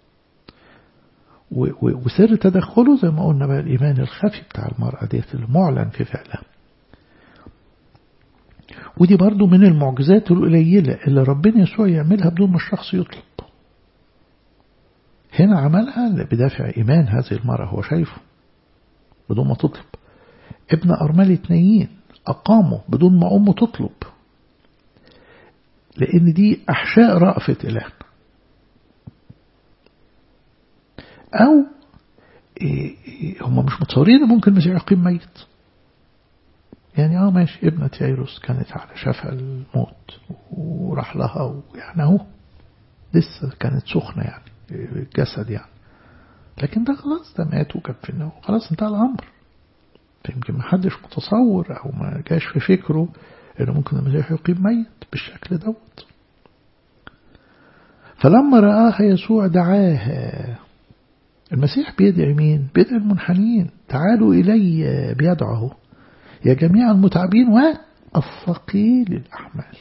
وسر تدخله زي ما قلنا بقى الإيمان الخفي بتاع المرأة ديت المعلن في فعلها. ودي برضو من المعجزات القليلة اللي ربنا يسوع يعملها بدون ما الشخص يطلب. هنا عملها بدافع إيمان هذه المرأة، هو شايفه بدون ما تطلب. ابن أرملة نايين أقامه بدون ما أمه تطلب، لأن دي أحشاء رأفة إلهنا. أو إيه هم مش متصورين ممكن المسيح يقيم ميت. يعني اه ماشي، ابنة يايروس كانت على شفا الموت وراح لها، ويعني اهو لسه كانت سخنة يعني الجسد يعني، لكن ده خلاص ده مات وكفنه وخلاص انتهى الأمر. فيمكن ما حدش متصور أو ما جاش في فكره إنه ممكن المسيح يقيم ميت بالشكل دوت. فلما رآها يسوع دعاها. المسيح بيدعي مين؟ بيدعي المنحنين. تعالوا إلي، بيدعه يا جميع المتعبين والثقيل الأحمال.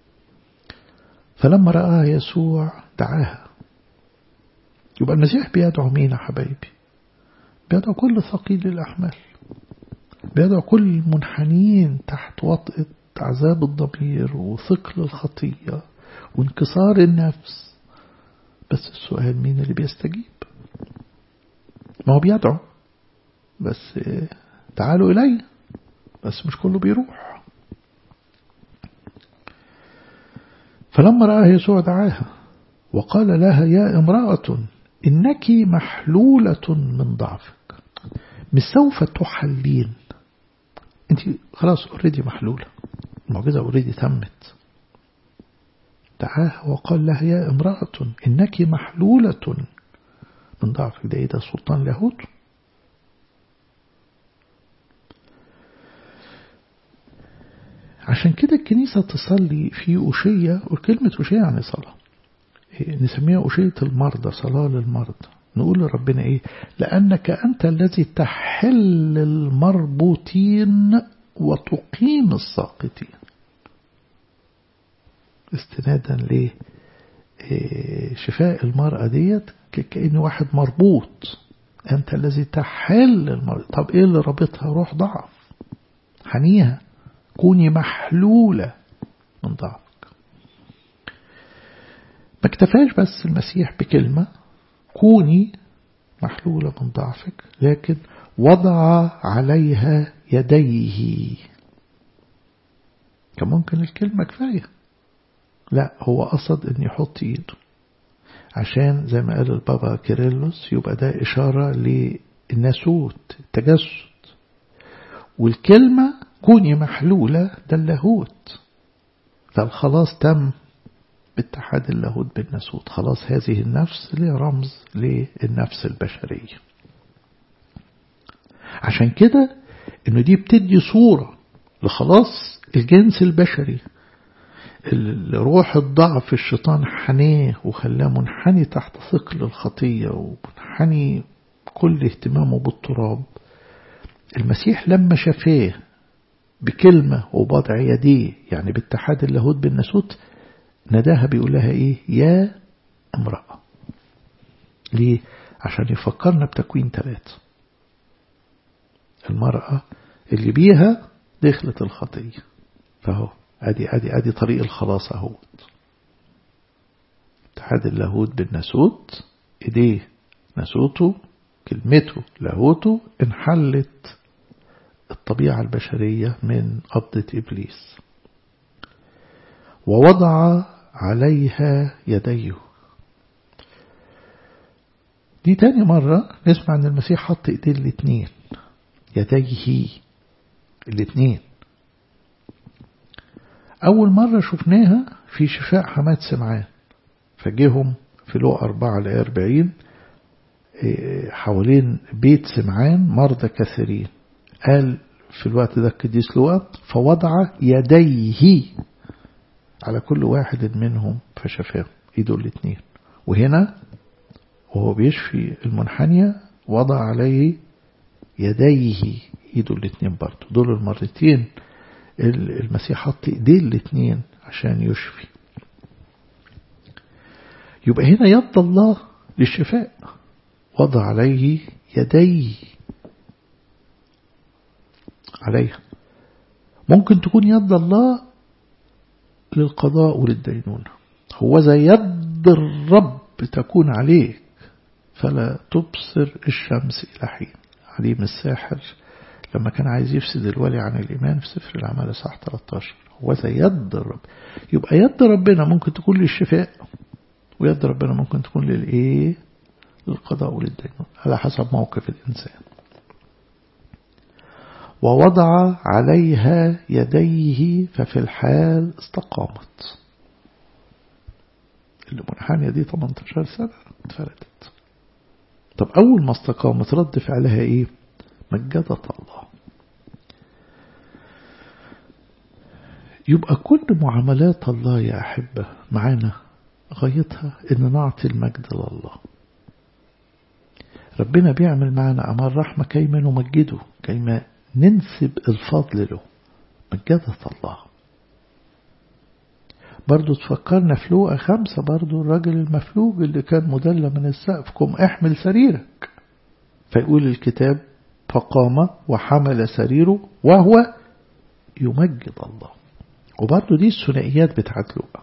فلما رآها يسوع دعاها. يبقى المسيح بيدعو مين يا حبايبي؟ بيدعو كل ثقيل الأحمال، بيدعو كل المنحنين تحت وطئة عذاب الضمير وثقل الخطية وانكسار النفس. بس السؤال مين اللي بيستجيب؟ ما هو بيدعو بس تعالوا إلي، بس مش كله بيروح. فلما رآها يسوع دعاها وقال لها يا امرأة إنك محلولة من ضعفك. مش سوف تحلين، انت خلاص اوريدي محلولة، المعجزة اوريدي تمت. دعاها وقال لها يا امرأة إنك محلولة من ضعفك. ده ايه ده؟ سلطان لاهوت. عشان كده الكنيسة تصلي في أشية، وكلمة أشية يعني صلاة، نسميها أشية المرضى، صلاة للمرضى. نقول لربنا إيه؟ لأنك أنت الذي تحل المربوطين وتقيم الساقطين. استنادا ليه؟ شفاء المرأة ديت كأن واحد مربوط، أنت الذي تحل المرض. طب إيه اللي رابطها؟ روح ضعف، حنيها، كوني محلولة من ضعفك. ما اكتفاش بس المسيح بكلمة كوني محلولة من ضعفك، لكن وضع عليها يديه. كان ممكن الكلمة كفاية، لا هو قصد ان يحط ايده، عشان زي ما قال البابا كيرلس يبقى ده إشارة للناسوت، التجسد. والكلمة كوني محلولة ده اللاهوت، فالخلاص تم باتحاد اللاهوت بالناسوت. خلاص هذه النفس اللي رمز للنفس البشرية. عشان كده انه دي بتدي صورة لخلاص الجنس البشري. روح الضعف الشيطان حنيه وخلاه منحني تحت ثقل الخطية ومنحني كل اهتمامه بالتراب. المسيح لما شفاه بكلمة وبضع يديه، يعني باتحاد اللاهوت بالناسوت، نداها بيقول لها ايه؟ يا امرأة. ليه؟ عشان يفكرنا بتكوين ثلاثة، المرأة اللي بيها دخلت الخطية. فهو ادي ادي ادي طريق الخلاص اهو، اتحاد اللاهوت بالناسوت، ايديه ناسوته، كلمته لاهوته، انحلت الطبيعة البشرية من قبضة إبليس. ووضع عليها يديه. دي تاني مرة نسمع أن المسيح حط إيديه الاثنين، يديه الاثنين. أول مرة شفناها في شفاء حماد سمعان، فجيهم في لو أربعة لأربعين حوالين بيت سمعان مرضى كثيرين. قال في الوقت ده القديس لوقا فوضع يديه على كل واحد منهم فشفاه، ايده الاثنين. وهنا وهو بيشفي المنحنية وضع عليه يديه، ايده الاثنين برضه. دول المرتين المسيح حط ايديه الاثنين عشان يشفي. يبقى هنا يد الله للشفاء، وضع عليه يديه عليها. ممكن تكون يد الله للقضاء وللدينونة. هو زي يد الرب تكون عليك فلا تبصر الشمس إلى حين. عليم الساحر لما كان عايز يفسد الولي عن الإيمان في سفر الأعمال صح ثلاثة عشر، هو زي يد الرب. يبقى يد ربنا ممكن تكون للشفاء، ويد ربنا ممكن تكون للإيه؟ للقضاء وللدينونة، على حسب موقف الإنسان. ووضع عليها يديه ففي الحال استقامت. اللي منحنية دي ثمانية عشر سنة اتفردت. طب أول ما استقامت رد فعلها إيه؟ مجدت الله. يبقى كل معاملات الله يا أحبة معانا غايتها إن نعطي المجد لله. ربنا بيعمل معنا أعمال رحمة كيما نمجده، كيما ننسب الفضل له، مجدة الله. برضو تفكرنا في لوقا خمسة، برضو الراجل المفلوج اللي كان مدلى من السقف، قم احمل سريرك، فيقول الكتاب فقام وحمل سريره وهو يمجد الله. وبرضو دي الثنائيات بتاعت لوقا،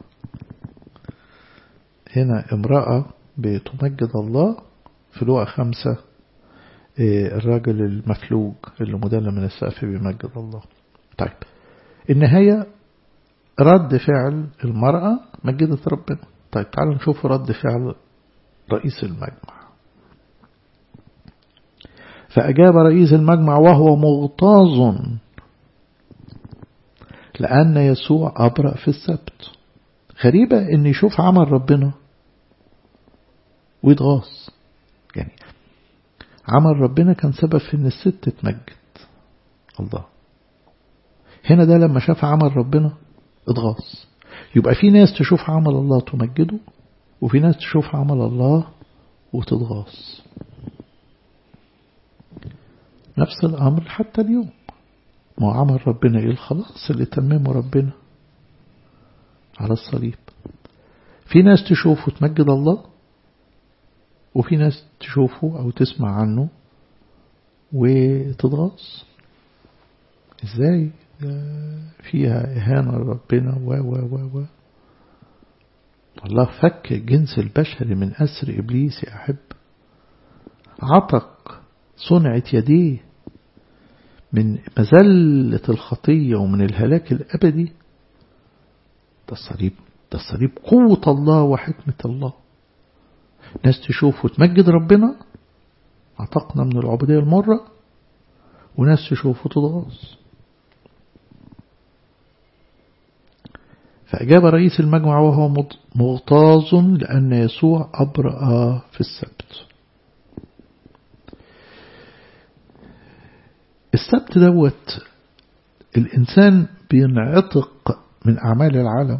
هنا امرأة بتمجد الله، في لوقا خمسة الراجل المفلوج اللي مدلى من السقف بيمجد الله. طيب النهاية رد فعل المرأة مجدت ربنا. طيب تعالوا نشوف رد فعل رئيس المجمع. فأجاب رئيس المجمع وهو مغتاظ لأن يسوع أبرأ في السبت. غريبة إن يشوف عمل ربنا ويتغاظ. يعني عمل ربنا كان سبب في إن الست تمجد الله، هنا ده لما شاف عمل ربنا اتغاظ. يبقى في ناس تشوف عمل الله تمجده، وفي ناس تشوف عمل الله وتتغاظ. نفس الأمر حتى اليوم، ما عمل ربنا إيه؟ الخلاص اللي تممه ربنا على الصليب. في ناس تشوفه تمجد الله، وفي ناس تشوفه أو تسمع عنه وتتغاظ. إزاي؟ فيها إهانة لربنا و و و و الله فك الجنس البشري من أسر إبليس يا أحب، عتق صنعة يديه من مذلة الخطية ومن الهلاك الأبدي. ده الصليب، ده الصليب قوة الله وحكمة الله. ناس تشوفه تمجد ربنا، عتقنا من العبودية المرة، وناس تشوفه تتغاظ. فأجاب رئيس المجمع وهو مغتاظ لأن يسوع أبرأ في السبت. السبت دوت الإنسان بينعتق من أعمال العالم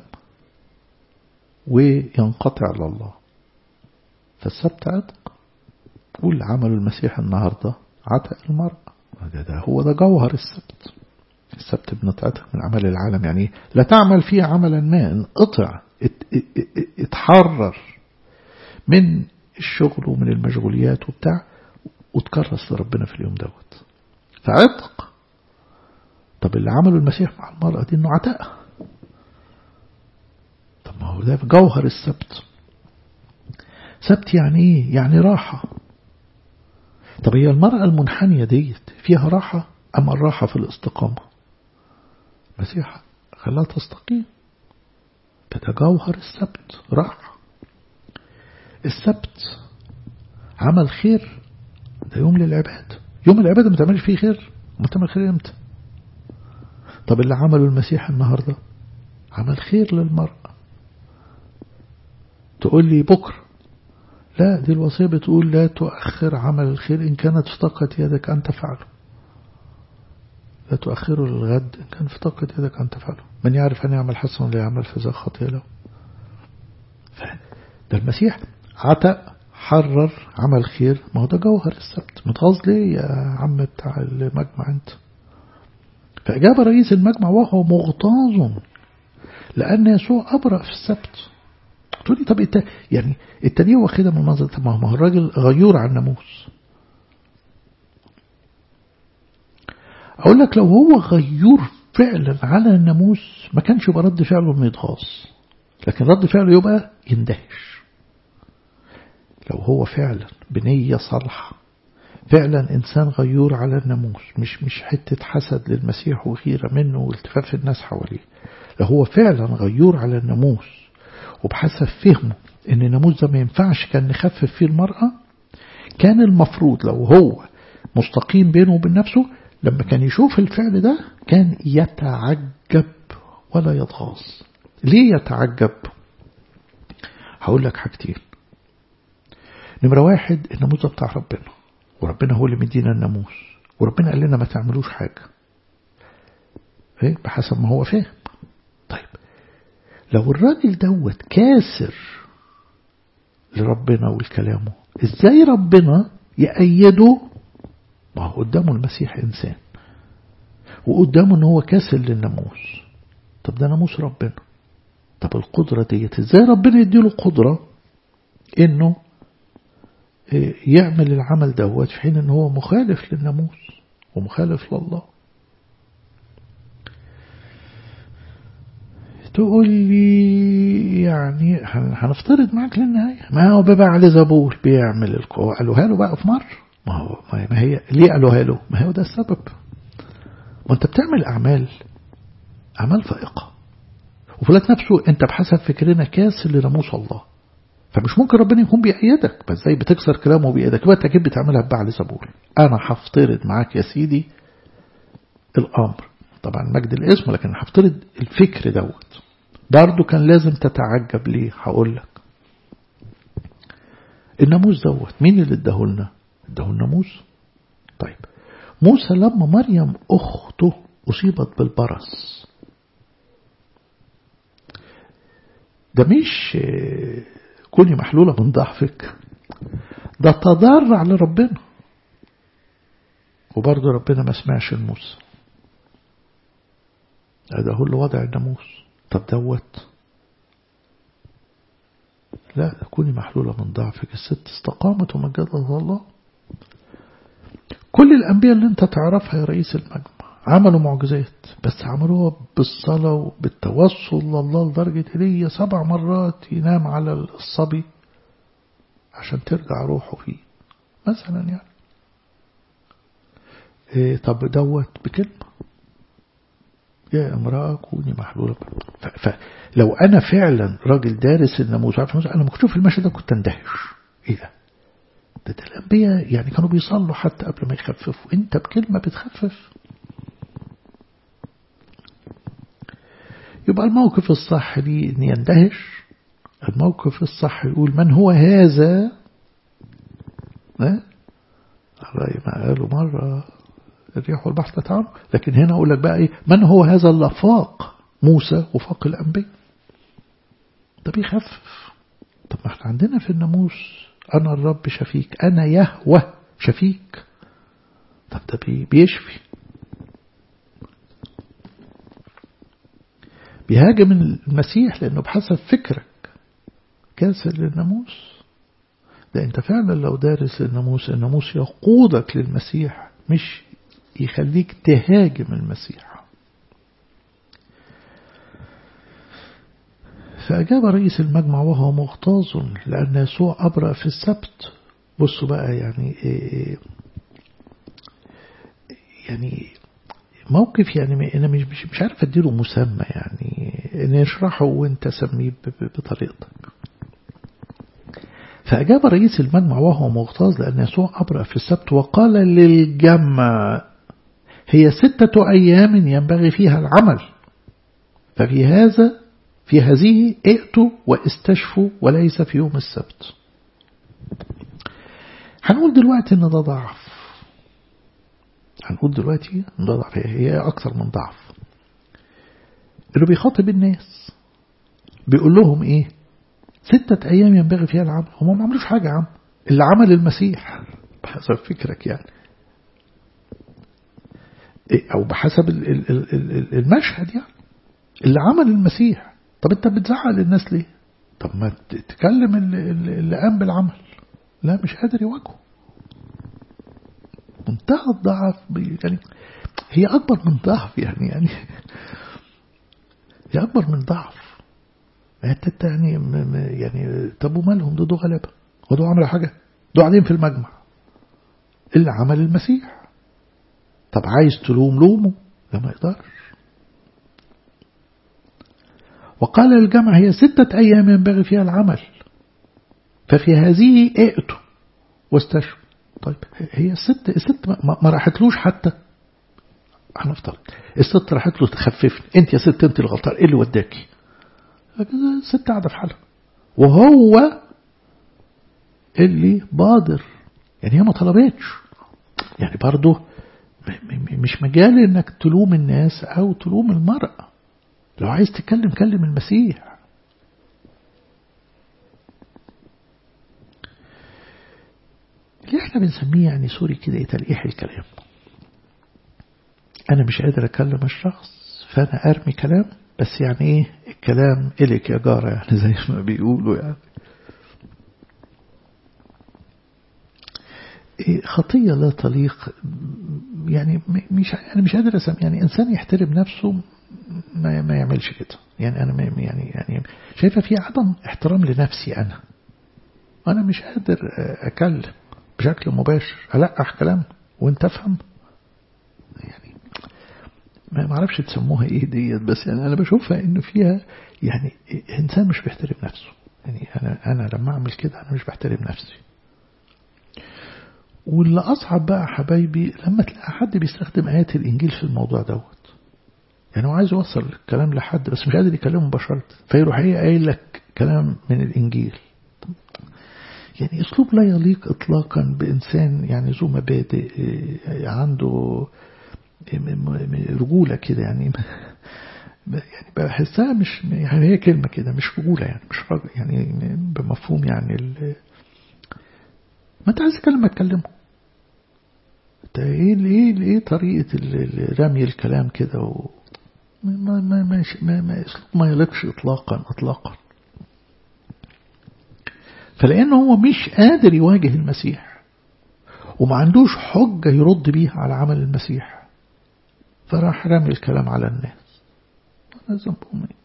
وينقطع لله، فالسبت عتق. كل عمل المسيح النهاردة عتق المرأة، ده, ده هو ده جوهر السبت. السبت بنتعتق من أعمال العالم، يعني لا تعمل فيه عملا ما، انقطع، اتحرر من الشغل ومن المشغوليات وبتاع، وتكرس لربنا في اليوم دوت، فعتق. طب اللي عمله المسيح مع المرأة دي انه عتقها. طب ما هو ده جوهر السبت. سبت يعني ايه؟ يعني راحة. طب هي المرأة المنحنية ديت فيها راحة أم الراحة في الاستقامة؟ المسيح خلاها تستقيم، فده جوهر السبت، راحة. السبت عمل خير، ده يوم للعبادة. يوم العبادة ما تعملش فيه خير، ما تعمل خير امتى؟ طب اللي عمله المسيح النهاردة عمل خير للمرأة. تقول لي بكرة، لا، دي الوصية بتقول لا تؤخر عمل الخير إن كانت في طاقة يدك أن تفعله، لا تؤخره للغد إن كان في طاقة يدك أن تفعله، من يعرف أن يعمل حسنا ولا يعمل فذا خطيئة له. ده المسيح عتق، حرر، عمل خير. ما هو ده جوهر السبت. متغاظ ليه يا عم بتاع المجمع انت؟ فأجاب رئيس المجمع وهو مغتاظ لأن يسوع أبرأ في السبت. تقول لي طب انت يعني انت ليه واخدها من المنظر؟ طب ما هو الراجل غيور على الناموس. أقول لك لو هو غيور فعلا على الناموس ما كانش يبقى رد فعله انه يتغاظ، لكن رد فعله يبقى يندهش. لو هو فعلا بنية صالحة، فعلا إنسان غيور على الناموس، مش مش حتة حسد للمسيح وغيرة منه والتفاف الناس حواليه، لو هو فعلا غيور على الناموس وبحسب فهمه إن الناموس ده ما ينفعش كان نخفف فيه المرأة، كان المفروض لو هو مستقيم بينه وبين نفسه لما كان يشوف الفعل ده كان يتعجب ولا يتغاظ. ليه يتعجب؟ هقول لك حاجتين. نمرة واحد، الناموس ده بتاع ربنا، وربنا هو اللي مدينا الناموس، وربنا قال لنا ما تعملوش حاجة ايه بحسب ما هو فاهم. طيب لو الراجل دوت كاسر لربنا والكلامه، ازاي ربنا يأيده؟ ما هو قدامه المسيح إنسان، وقدامه ان هو كاسر للناموس. طب ده ناموس ربنا. طب القدرة ديت ازاي ربنا يديله قدرة انه يعمل العمل دوت في حين ان هو مخالف للناموس ومخالف لله؟ تقول لي يعني هنفترض معك للنهاية، ما هو بقى على زبول بيعمل القوة، قالوها له بقى في مرة. ما هو ما هي ليه قالوها له؟ ما هو ده السبب. وانت بتعمل أعمال أعمال فائقة، وفي ذات نفسه انت بحسب فكرنا كاسر لناموس الله، فمش ممكن ربنا يكون بيأيدك. بس زي بتكسر كلامه وبيأيدك، يبقى انت اكيد بتعملها ببعل زبول. انا هفترض معاك يا سيدي الامر، طبعا مجد الاسم، لكن هفترض الفكر دوت. برضو كان لازم تتعجب ليه؟ هقول لك. الناموس دوت مين اللي اداهولنا؟ اداهولنا موسى. طيب موسى لما مريم اخته اصيبت بالبرص، ده مش كوني محلولة من ضعفك، ده تضرع لربنا، وبرضه ربنا ما سمعش الموسى. هذا هو اللي وضع الناموس. طب دوت لا، كوني محلولة من ضعفك. الست استقامت ومجدت الله. كل الأنبياء اللي انت تعرفها يا رئيس المجمع عملوا معجزات، بس عملوها بالصلاة وبالتوسل لله، لدرجة هي سبع مرات ينام على الصبي عشان ترجع روحه فيه مثلا يعني. إيه طب دوت بكلمة يا امرأة كوني محلولة. فلو أنا فعلا راجل دارس الناموس عارف الناموس، أنا ما كنت في المشهد ده كنت اندهش. إيه ده؟ ده, ده الأنبياء يعني كانوا بيصلوا حتى قبل ما يخففوا، أنت بكلمة بتخفف. يبقى الموقف الصح لي أن يندهش. الموقف الصح يقول من هو هذا؟ ها؟ على ما قالوا مرة الريح والبحر تتعامل، لكن هنا أقول لك بقى إيه؟ من هو هذا اللي فاق موسى وفاق الأنبياء؟ ده بيخفف. طب ما احنا عندنا في الناموس أنا الرب شفيك، أنا يهوه شفيك. طب ده بيشفي. بيهاجم المسيح لأنه بحسب فكرك كاسر للناموس. ده انت فعلا لو دارس الناموس، الناموس يقودك للمسيح مش يخليك تهاجم المسيح. فأجاب رئيس المجمع وهو مغتاظ لأن يسوع أبرأ في السبت. بصوا بقى يعني إيه يعني موقف يعني أنا مش مش مش عارف أديله مسمى يعني نشرحه وأنت سميه بطريقتك. فأجاب رئيس المجمع وهو مغتاظ لأن يسوع أبرأ في السبت وقال للجمع هي ستة أيام ينبغي فيها العمل، ففي هذا في هذه ائتوا واستشفوا وليس في يوم السبت. هنقول دلوقتي ان ده ضعف. هنقول دلوقتي ان ده ضعف، هي أكثر من ضعف. اللي بيخاطب الناس بيقول لهم ايه؟ ستة أيام ينبغي فيها العمل. هم ما عملوش حاجة عم اللي عمل المسيح بحسب فكرك يعني، أو بحسب المشهد يعني اللي عمل المسيح. طب أنت بتزعل الناس ليه؟ طب ما تتكلم اللي قام بالعمل. لا مش قادر يواجهه. منتهى الضعف يعني. هي أكبر من ضعف يعني يعني هي أكبر من ضعف. يعني يعني طب ومالهم؟ ده دو غلبة ودو عمل حاجة، دو قاعدين في المجمع اللي عمل المسيح. طب عايز تلوم لومه؟ لا ما يقدرش. وقال للجمع هي ستة أيام ينبغي فيها العمل، ففي هذه ائتوا واستشفوا. طيب هي الست الست ما راحتلوش حتى. هنفترض الست راحت له تخففني، انت يا ست انت الغلطان، ايه اللي وداكي؟ الست قاعدة في حالها وهو اللي بادر. يعني هي ما طلبتش يعني. برضه مش مجال انك تلوم الناس او تلوم المرأة. لو عايز تتكلم كلم المسيح. اللي احنا بنسميه يعني سوري كده ايه تلقيح الكلام. انا مش قادر اكلم الشخص فانا ارمي كلام، بس يعني ايه الكلام إلك يا جارة يعني زي ما بيقولوا يعني. إيه خطية لا تليق يعني. مش أنا مش قادر أسمي يعني إنسان يحترم نفسه ما ما يعملش كده يعني. أنا يعني يعني شايفة في عدم احترام لنفسي. أنا أنا مش قادر أكلم بشكل مباشر ألقح كلام وأنت أفهم يعني. ما أعرفش تسموها إيه ديت، بس يعني أنا بشوفها إنه فيها يعني إنسان مش بيحترم نفسه يعني. أنا أنا لما أعمل كده أنا مش بحترم نفسي. واللي أصعب بقى حبايبي لما تلاقي حد بيستخدم آيات الإنجيل في الموضوع دوت. يعني هو عايز يوصل الكلام لحد بس مش قادر يكلمه مباشرة، فيروح ايه قايل لك كلام من الإنجيل. يعني أسلوب لا يليق إطلاقا بإنسان يعني ذو مبادئ عنده رجولة كده يعني. يعني بحسها مش يعني هي كلمة كده مش رجولة يعني مش رجل يعني بمفهوم يعني ال... ما انت عايز تكلم ما تكلمه. ايه ايه ايه طريقة رمي الكلام كده و... ما ما ما ما ما, ما يليقش اطلاقا اطلاقا. فلانه هو مش قادر يواجه المسيح وما عندوش حجة يرد بيها على عمل المسيح، فراح رمي الكلام على الناس. أنا ذنبهم ايه؟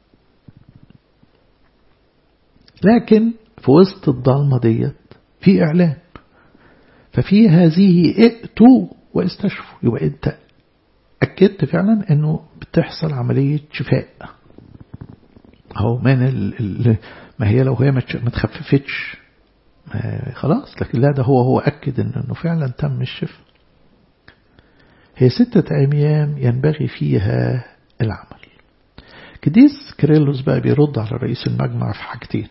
لكن في وسط الضلمة ديت في إعلان، ففي هذه ائتوا واستشفوا. يبقى انت أكدت فعلا أنه بتحصل عملية شفاء. أو من ال ال ما هي لو هي ما تخففتش خلاص، لكن لا ده هو هو أكد أنه فعلا تم الشفاء. هي ستة أيام ينبغي فيها العمل. قديس كيرلس بقى بيرد على رئيس المجمع في حاجتين.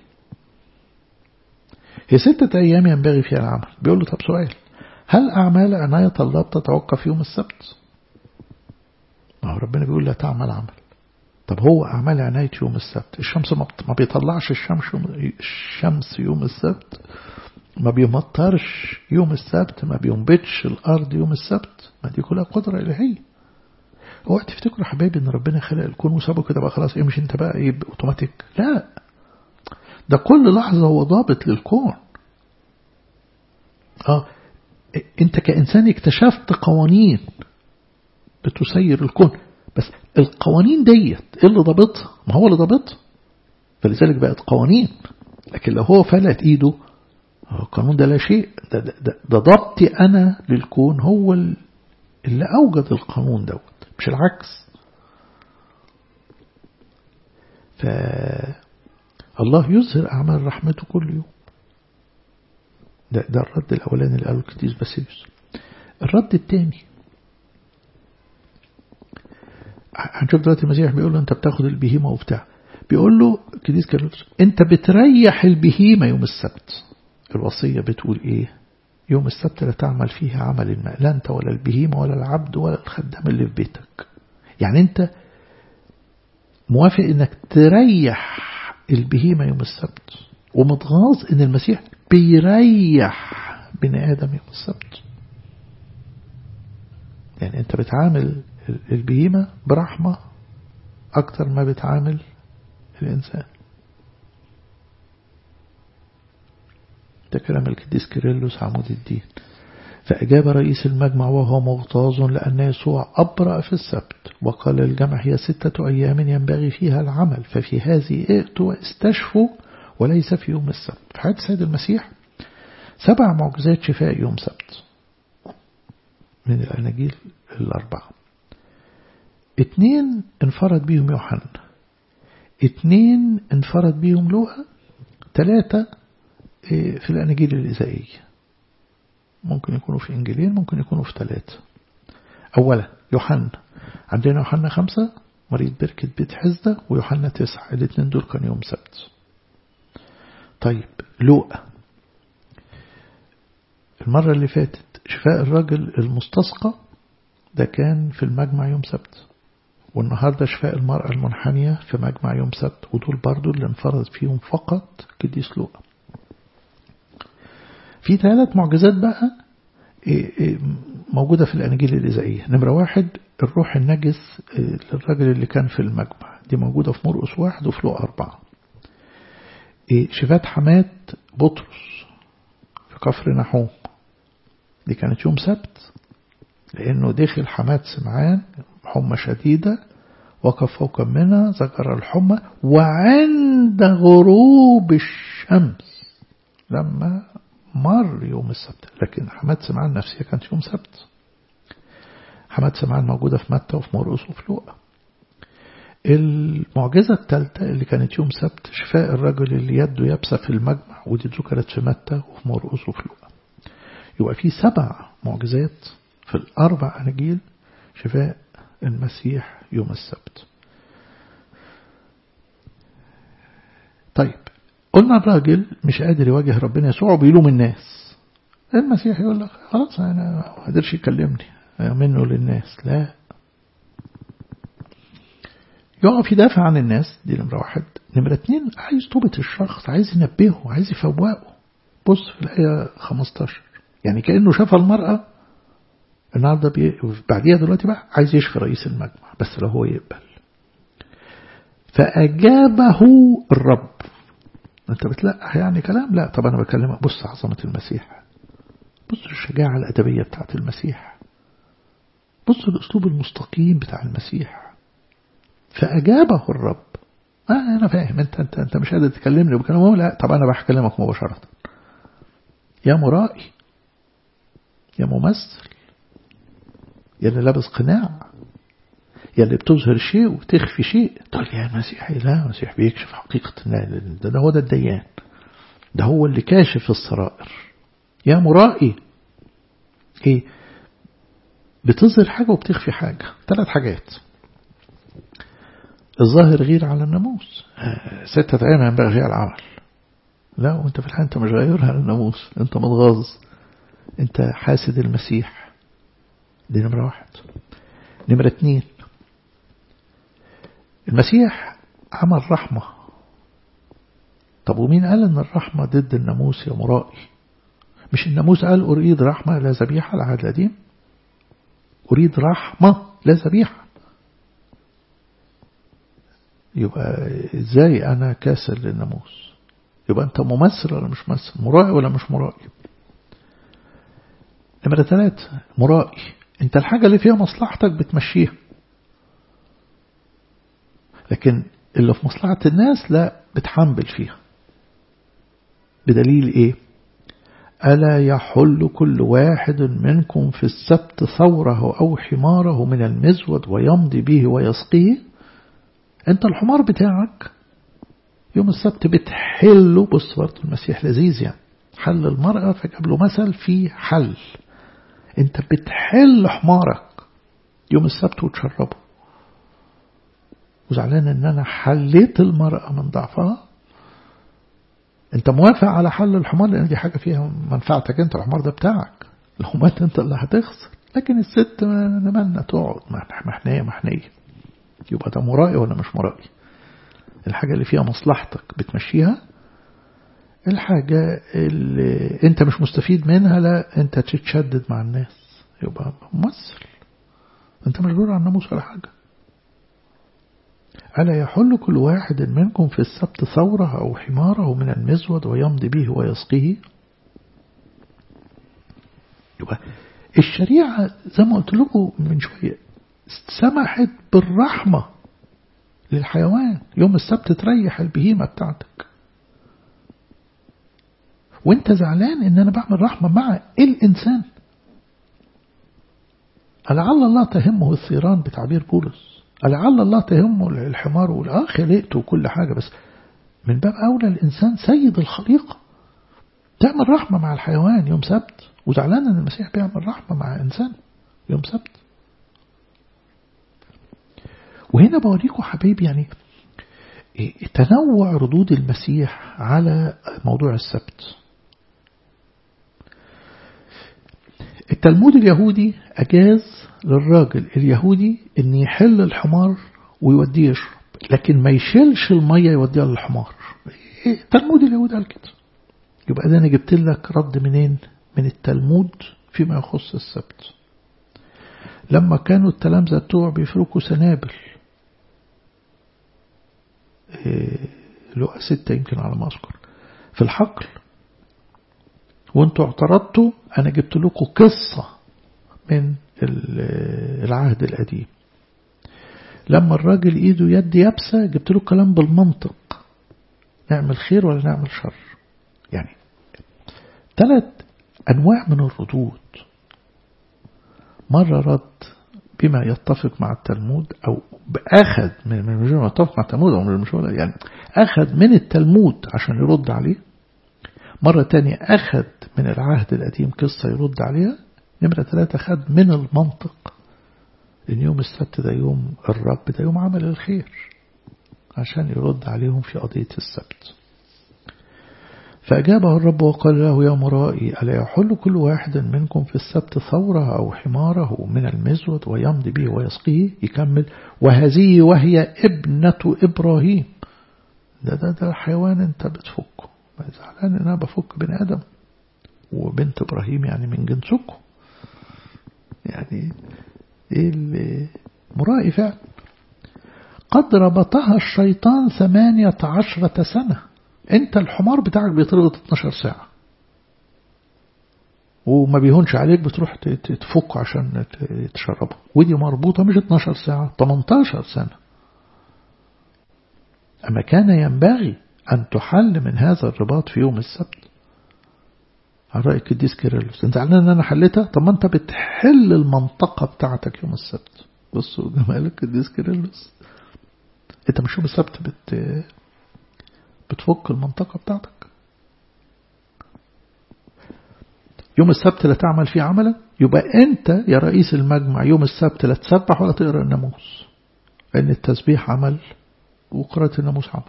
هي ستة أيام ينبغي فيها العمل، بيقول له طب سؤال، هل أعمال عناية الله بتتوقف يوم السبت؟ ما هو ربنا بيقول لا تعمل عمل. طب هو أعمال عناية يوم السبت، الشمس ما بيطلعش الشمس الشمس يوم السبت، ما بيمطرش يوم السبت، ما بينبتش الأرض يوم السبت، ما دي كلها قدرة إلهية. هو تفتكروا حبايبي إن ربنا خلق الكون وسابه كده بقى خلاص إيه مش أنت بقى إيه أوتوماتيك؟ لا، ده كل لحظة هو ضابط للكون. آه أنت كإنسان اكتشفت قوانين بتسير الكون، بس القوانين ديت إيه اللي ضابطها؟ ما هو اللي ضابطها، فلذلك بقت قوانين. لكن لو هو فلت إيده القانون ده لا شيء. ده, ده, ده, ده ضبطي أنا للكون هو اللي أوجد القانون دوت مش العكس. فالله يظهر أعمال رحمته كل يوم. ده, ده الرد الأولاني اللي قاله القديس باسيليوس. الرد الثاني هنشوف دلوقتي المسيح بيقول له أنت بتاخد البهيمة وبتاع، بيقول له القديس كيرلس أنت بتريح البهيمة يوم السبت. الوصية بتقول إيه؟ يوم السبت لا تعمل فيه عمل ما، لا أنت ولا البهيمة ولا العبد ولا الخدام اللي في بيتك. يعني أنت موافق أنك تريح البهيمة يوم السبت، ومتغاظ أن المسيح بيريح بني آدم يوم السبت. يعني أنت بتعامل البهيمة برحمة أكتر ما بتعامل الإنسان. ده كلام القديس كيرلس عمود الدين. فأجاب رئيس المجمع وهو مغتاظ لأن يسوع أبرأ في السبت وقال الجمع هي ستة أيام ينبغي فيها العمل، ففي هذه ائتوا واستشفوا وليس في يوم السبت. في حياة السيد المسيح سبع معجزات شفاء يوم سبت من الأناجيل الأربعة. اتنين انفرد بيهم يوحنا، اتنين انفرد بيهم لوقا، ثلاثة في الأناجيل الإزائية. ممكن يكونوا في إنجيلين، ممكن يكونوا في ثلاثة. أولا يوحنا، عندنا يوحنا خمسة مريض بركة بيت حزدة، ويوحنا تسعة الاثنين دول كان يوم سبت. طيب لوقا المرة اللي فاتت شفاء الرجل المستسقى ده كان في المجمع يوم سبت، والنهاردة شفاء المرأة المنحنية في مجمع يوم سبت، ودول برضو اللي انفرد فيهم فقط قديس لوقا. في ثلاث معجزات بقى موجودة في الأناجيل الإذائية. نمرة واحد الروح النجس للرجل اللي كان في المجمع، دي موجودة في مرقس واحد وفي لوقا أربعة. شفاة حماة بطرس في كفر نحوم، دي كانت يوم سبت، لأنه دخل حماة سمعان حمى شديدة، وقف فوق منها ذكر الحمى، وعند غروب الشمس لما مر يوم السبت. لكن حماة سمعان نفسها كانت يوم سبت. حماة سمعان موجودة في متى وفي مرقس وفي لوقا. المعجزة الثالثة اللي كانت يوم سبت شفاء الرجل اللي يده يابسة في المجمع، ودي ذكرت في متى وفي مرقس وفي لوقا. يبقى في سبع معجزات في الأربع أناجيل شفاء المسيح يوم السبت. طيب قلنا الراجل مش قادر يواجه ربنا يسوع وبيلوم الناس. المسيح يقول لك خلاص أنا ما قادرش يكلمني منه للناس، لا، يقف يدافع عن الناس. دي نمرة واحد. نمرة اتنين عايز توبة الشخص، عايز ينبهه، عايز يفوقه. بص في الآية خمستاشر، يعني كأنه شاف المرأة النهارده بي... بعديها دلوقتي بقى عايز يشفي رئيس المجمع، بس لو هو يقبل. فأجابه الرب. أنت بتلقح يعني كلام؟ لا، طب أنا بكلمك. بص عظمة المسيح، بص الشجاعة الأدبية بتاعت المسيح، بص الأسلوب المستقيم بتاع المسيح. فأجابه الرب. آه أنا فاهم أنت أنت أنت مش قادر تكلمني بكلامه. لا، طب أنا بكلمك مباشرة. يا مرائي، يا ممثل، يا اللي لابس قناع، يا اللي بتظهر شيء وتخفي شيء. طيب يا المسيح، لا، المسيح بيكشف حقيقة. ده, ده هو ده الديان، ده هو اللي كاشف السرائر. يا مرائي، ايه؟ بتظهر حاجة وبتخفي حاجة. ثلاث حاجات. الظاهر غير على الناموس، ستة أيام ينبغي فيها العمل. لا، وانت في الحقيقة انت مش غيرها على الناموس، انت متغاظ، انت حاسد المسيح. دي نمرة واحد. نمرة اتنين المسيح عمل رحمة. طب ومين قال ان الرحمة ضد الناموس يا مرائي؟ مش الناموس قال أريد رحمة لا ذبيحة؟ العهد القديم أريد رحمة لا ذبيحة. يبقى ازاي انا كاسر للناموس؟ يبقى انت ممثل ولا مش ممثل؟ مرائي ولا مش مرائي؟ نمرة ثلاثة مرائي، انت الحاجة اللي فيها مصلحتك بتمشيها، لكن اللي في مصلحة الناس لا، بتحنبل فيها. بدليل ايه؟ ألا يحل كل واحد منكم في السبت ثوره أو حماره من المزود ويمضي به ويسقيه. انت الحمار بتاعك يوم السبت بتحله. بص برضه المسيح لذيذ، يعني حل المرأة فجاب له مثل في حل. انت بتحل حمارك يوم السبت وتشربه، وزعلان ان انا حليت المرأة من ضعفها. انت موافق على حل الحمار لان دي حاجة فيها منفعتك انت، الحمار ده بتاعك، لو مات انت اللي هتخسر. لكن الست نمنا تقعد محنية محنية. يبقى ده مرائي ولا مش مرائي؟ الحاجة اللي فيها مصلحتك بتمشيها، الحاجة اللي انت مش مستفيد منها لا، انت تتشدد مع الناس. يبقى ممثل، انت مش بتقول عن الناموس ولا حاجة. ألا يحل كل واحد منكم في السبت ثوره أو حماره من المزود ويمضي به ويسقيه. يبقى الشريعة زي ما قلت لكم من شوية سمحت بالرحمة للحيوان. يوم السبت تريح البهيمة بتاعتك، وانت زعلان ان انا بعمل رحمة مع الانسان. لعل الله تهمه الثيران بتعبير بولس، لعل الله تهمه الحمار والآخ خلقته وكل حاجة، بس من باب أولى الإنسان سيد الخليقة. تعمل رحمة مع الحيوان يوم سبت، وزعلان ان المسيح بيعمل رحمة مع إنسان يوم سبت. وهنا بوريكم حبيبي يعني تنوع ردود المسيح على موضوع السبت. التلمود اليهودي أجاز للراجل اليهودي أن يحل الحمار ويوديه يشرب، لكن ما يشيلش المية يوديها للحمار. التلمود اليهودي قال كده. يبقى ده أنا جبت لك رد منين؟ من التلمود فيما يخص السبت. لما كانوا التلامذة بتوع بيفركوا سنابل، لقى ستة يمكن على ما أذكر في الحقل، وانتوا اعترضتوا، أنا جبت لكم قصة من العهد القديم. لما الراجل إيده يد يابسة جبت له كلام بالمنطق، نعمل خير ولا نعمل شر. يعني ثلاث أنواع من الردود. مرة رد بما يتفق مع التلمود، أو أخذ من مش يتفق مع التلمود أو مش يعني أخذ من التلمود عشان يرد عليه. مرة تانية أخذ من العهد القديم قصة يرد عليها. نمرة ثلاثة أخذ من المنطق، إن يوم السبت ده يوم الرب، ده يوم عمل الخير، عشان يرد عليهم في قضية السبت. فأجابه الرب وقال له يا مرائي ألا يحل كل واحد منكم في السبت ثوره أو حماره من المزود ويمضي به ويسقيه؟ يكمل وهذه وهي ابنة إبراهيم. ده ده ده حيوان انت بتفكه، زعلان ان انا بفك بني آدم وبنت إبراهيم يعني من جنسكم. يعني ايه المرائي فعلا. قد ربطها الشيطان ثمانية عشرة سنة. انت الحمار بتاعك بيطرد اتناشر ساعة وما بيهونش عليك، بتروح تفكه عشان تشربه، ودي مربوطة مش اتناشر ساعة، تمنتاشر سنة. أما كان ينبغي أن تحل من هذا الرباط في يوم السبت. على رأي القديس كيرلس، انت زعلان ان انا حلتها؟ طب ما انت بتحل المنطقة بتاعتك يوم السبت. بصوا جمال القديس كيرلس، انت مش يوم السبت بت بتفك المنطقة بتاعتك. يوم السبت لا تعمل فيه عملا، يبقى انت يا رئيس المجمع يوم السبت لا تسبح ولا تقرأ الناموس، لأن التسبيح عمل وقراءة الناموس عمل.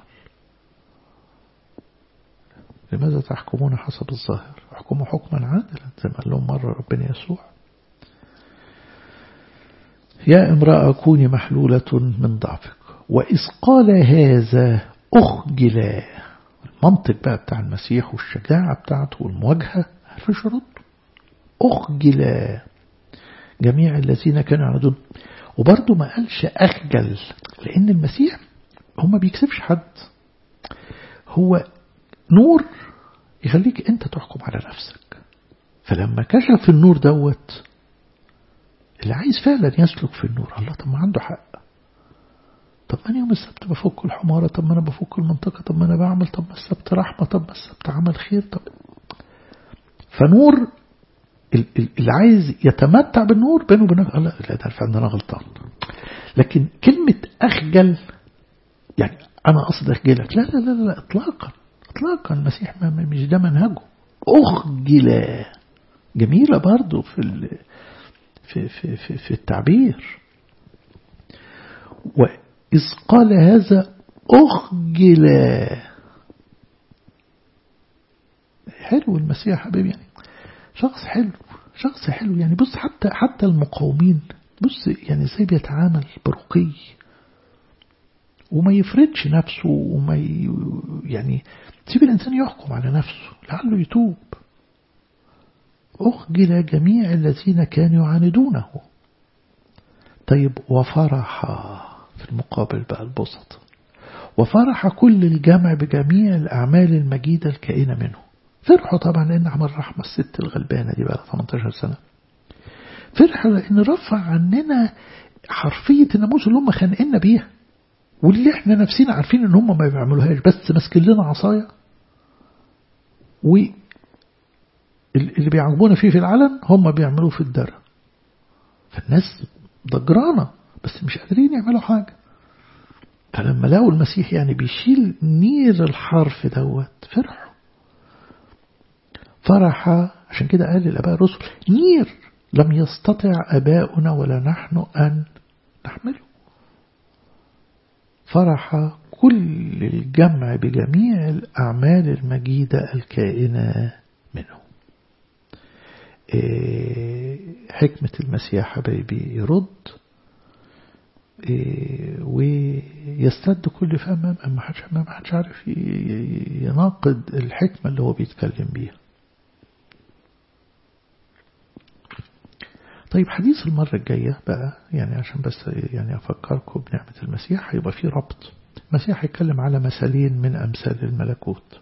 لماذا تحكمون حسب الظاهر؟ احكموا حكما عادلا، زي ما قال لهم مرة ربنا يسوع. يا امرأة كوني محلولة من ضعفك. وإذ قال هذا أخجل. المنطق بقى بتاع المسيح والشجاعة بتاعته والمواجهة، عارفش يرد. أخجل جميع الذين كانوا يعرضون. وبرضه ما قالش أخجل، لأن المسيح هو ما بيكسبش حد، هو نور يخليك أنت تحكم على نفسك. فلما كشف النور دوت، اللي عايز فعلا يسلك في النور، الله طب ما عنده حق. طب ما أنا يوم السبت بفك الحمارة، طب ما أنا بفك المنطقة، طب ما أنا بعمل، طب ما السبت رحمة، طب ما السبت عمل خير. طب فنور اللي عايز يتمتع بالنور بينه وبين الله، لا ده فعلا أنا غلطان. لكن كلمة أخجل يعني أنا قصد أخجلك، لا لا لا لا إطلاقا إطلاقا. المسيح مش ده منهجه. أخجل جميلة برضو في في في في, في التعبير. وإذ قال هذا أخجل. حلو المسيح حبيبي، يعني شخص حلو، شخص حلو. يعني بص حتى حتى المقاومين، بص يعني ازاي بيتعامل برقي وما يفردش نفسه، وما ي... يعني سيب الإنسان يحكم على نفسه لعله يتوب. أخجل جميع الذين كانوا يعاندونه. طيب وفرح في المقابل بقى البسط. وفرح كل الجمع بجميع الأعمال المجيدة الكائنة منه. فرحوا طبعا لأن عمل رحمة الست الغلبانة دي بقى ثمانية عشر سنة. فرحوا لأن رفع عننا حرفية الناموس اللي هم خانقنا بيها، واللي احنا نفسنا عارفين ان هم ما بيعملوهاش، بس ماسكين لنا عصاية، واللي بيعجبونا فيه في العلن هم بيعملوه في الدرة. فالناس ضجرانة بس مش قادرين يعملوا حاجة. فلما لقوا المسيح يعني بيشيل نير الحرف دوت فرحوا. فرح عشان كده قال الآباء الرسل نير لم يستطع آباؤنا ولا نحن أن نحمله. فرح كل الجمع بجميع الأعمال المجيدة الكائنة منه. حكمة المسيح حبايبي يرد ويستد كل فهم، ما حدش ما حدش عارف يناقض الحكمة اللي هو بيتكلم بيها. طيب حديث المرة الجاية بقى، يعني عشان بس يعني أفكركم بنعمة المسيح، هيبقى فيه ربط. المسيح يتكلم على مثالين من أمثال الملكوت،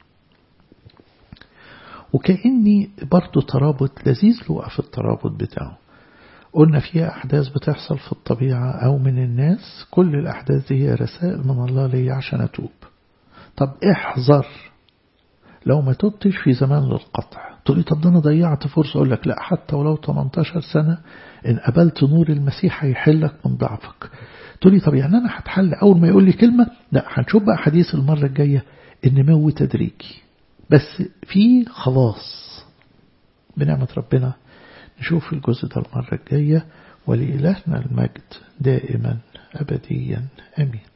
وكأني برضو ترابط لذيذ له في الترابط بتاعه. قلنا فيها أحداث بتحصل في الطبيعة أو من الناس، كل الأحداث دي هي رسائل من الله لي عشان أتوب. طب احذر لو ما تبتش في زمان للقطع. تقولي طب ده أنا ضيعت فرصة. أقول لك لا، حتى ولو ثمانية عشر سنة إن قبلت نور المسيح هيحلك من ضعفك. تقولي طب يعني أنا هتحل أول ما يقول لي كلمة؟ لا، هنشوف بقى حديث المرة الجاية النمو تدريجي، بس في خلاص بنعمة ربنا. نشوف الجزء ده المرة الجاية، ولإلهنا المجد دائما أبديا آمين.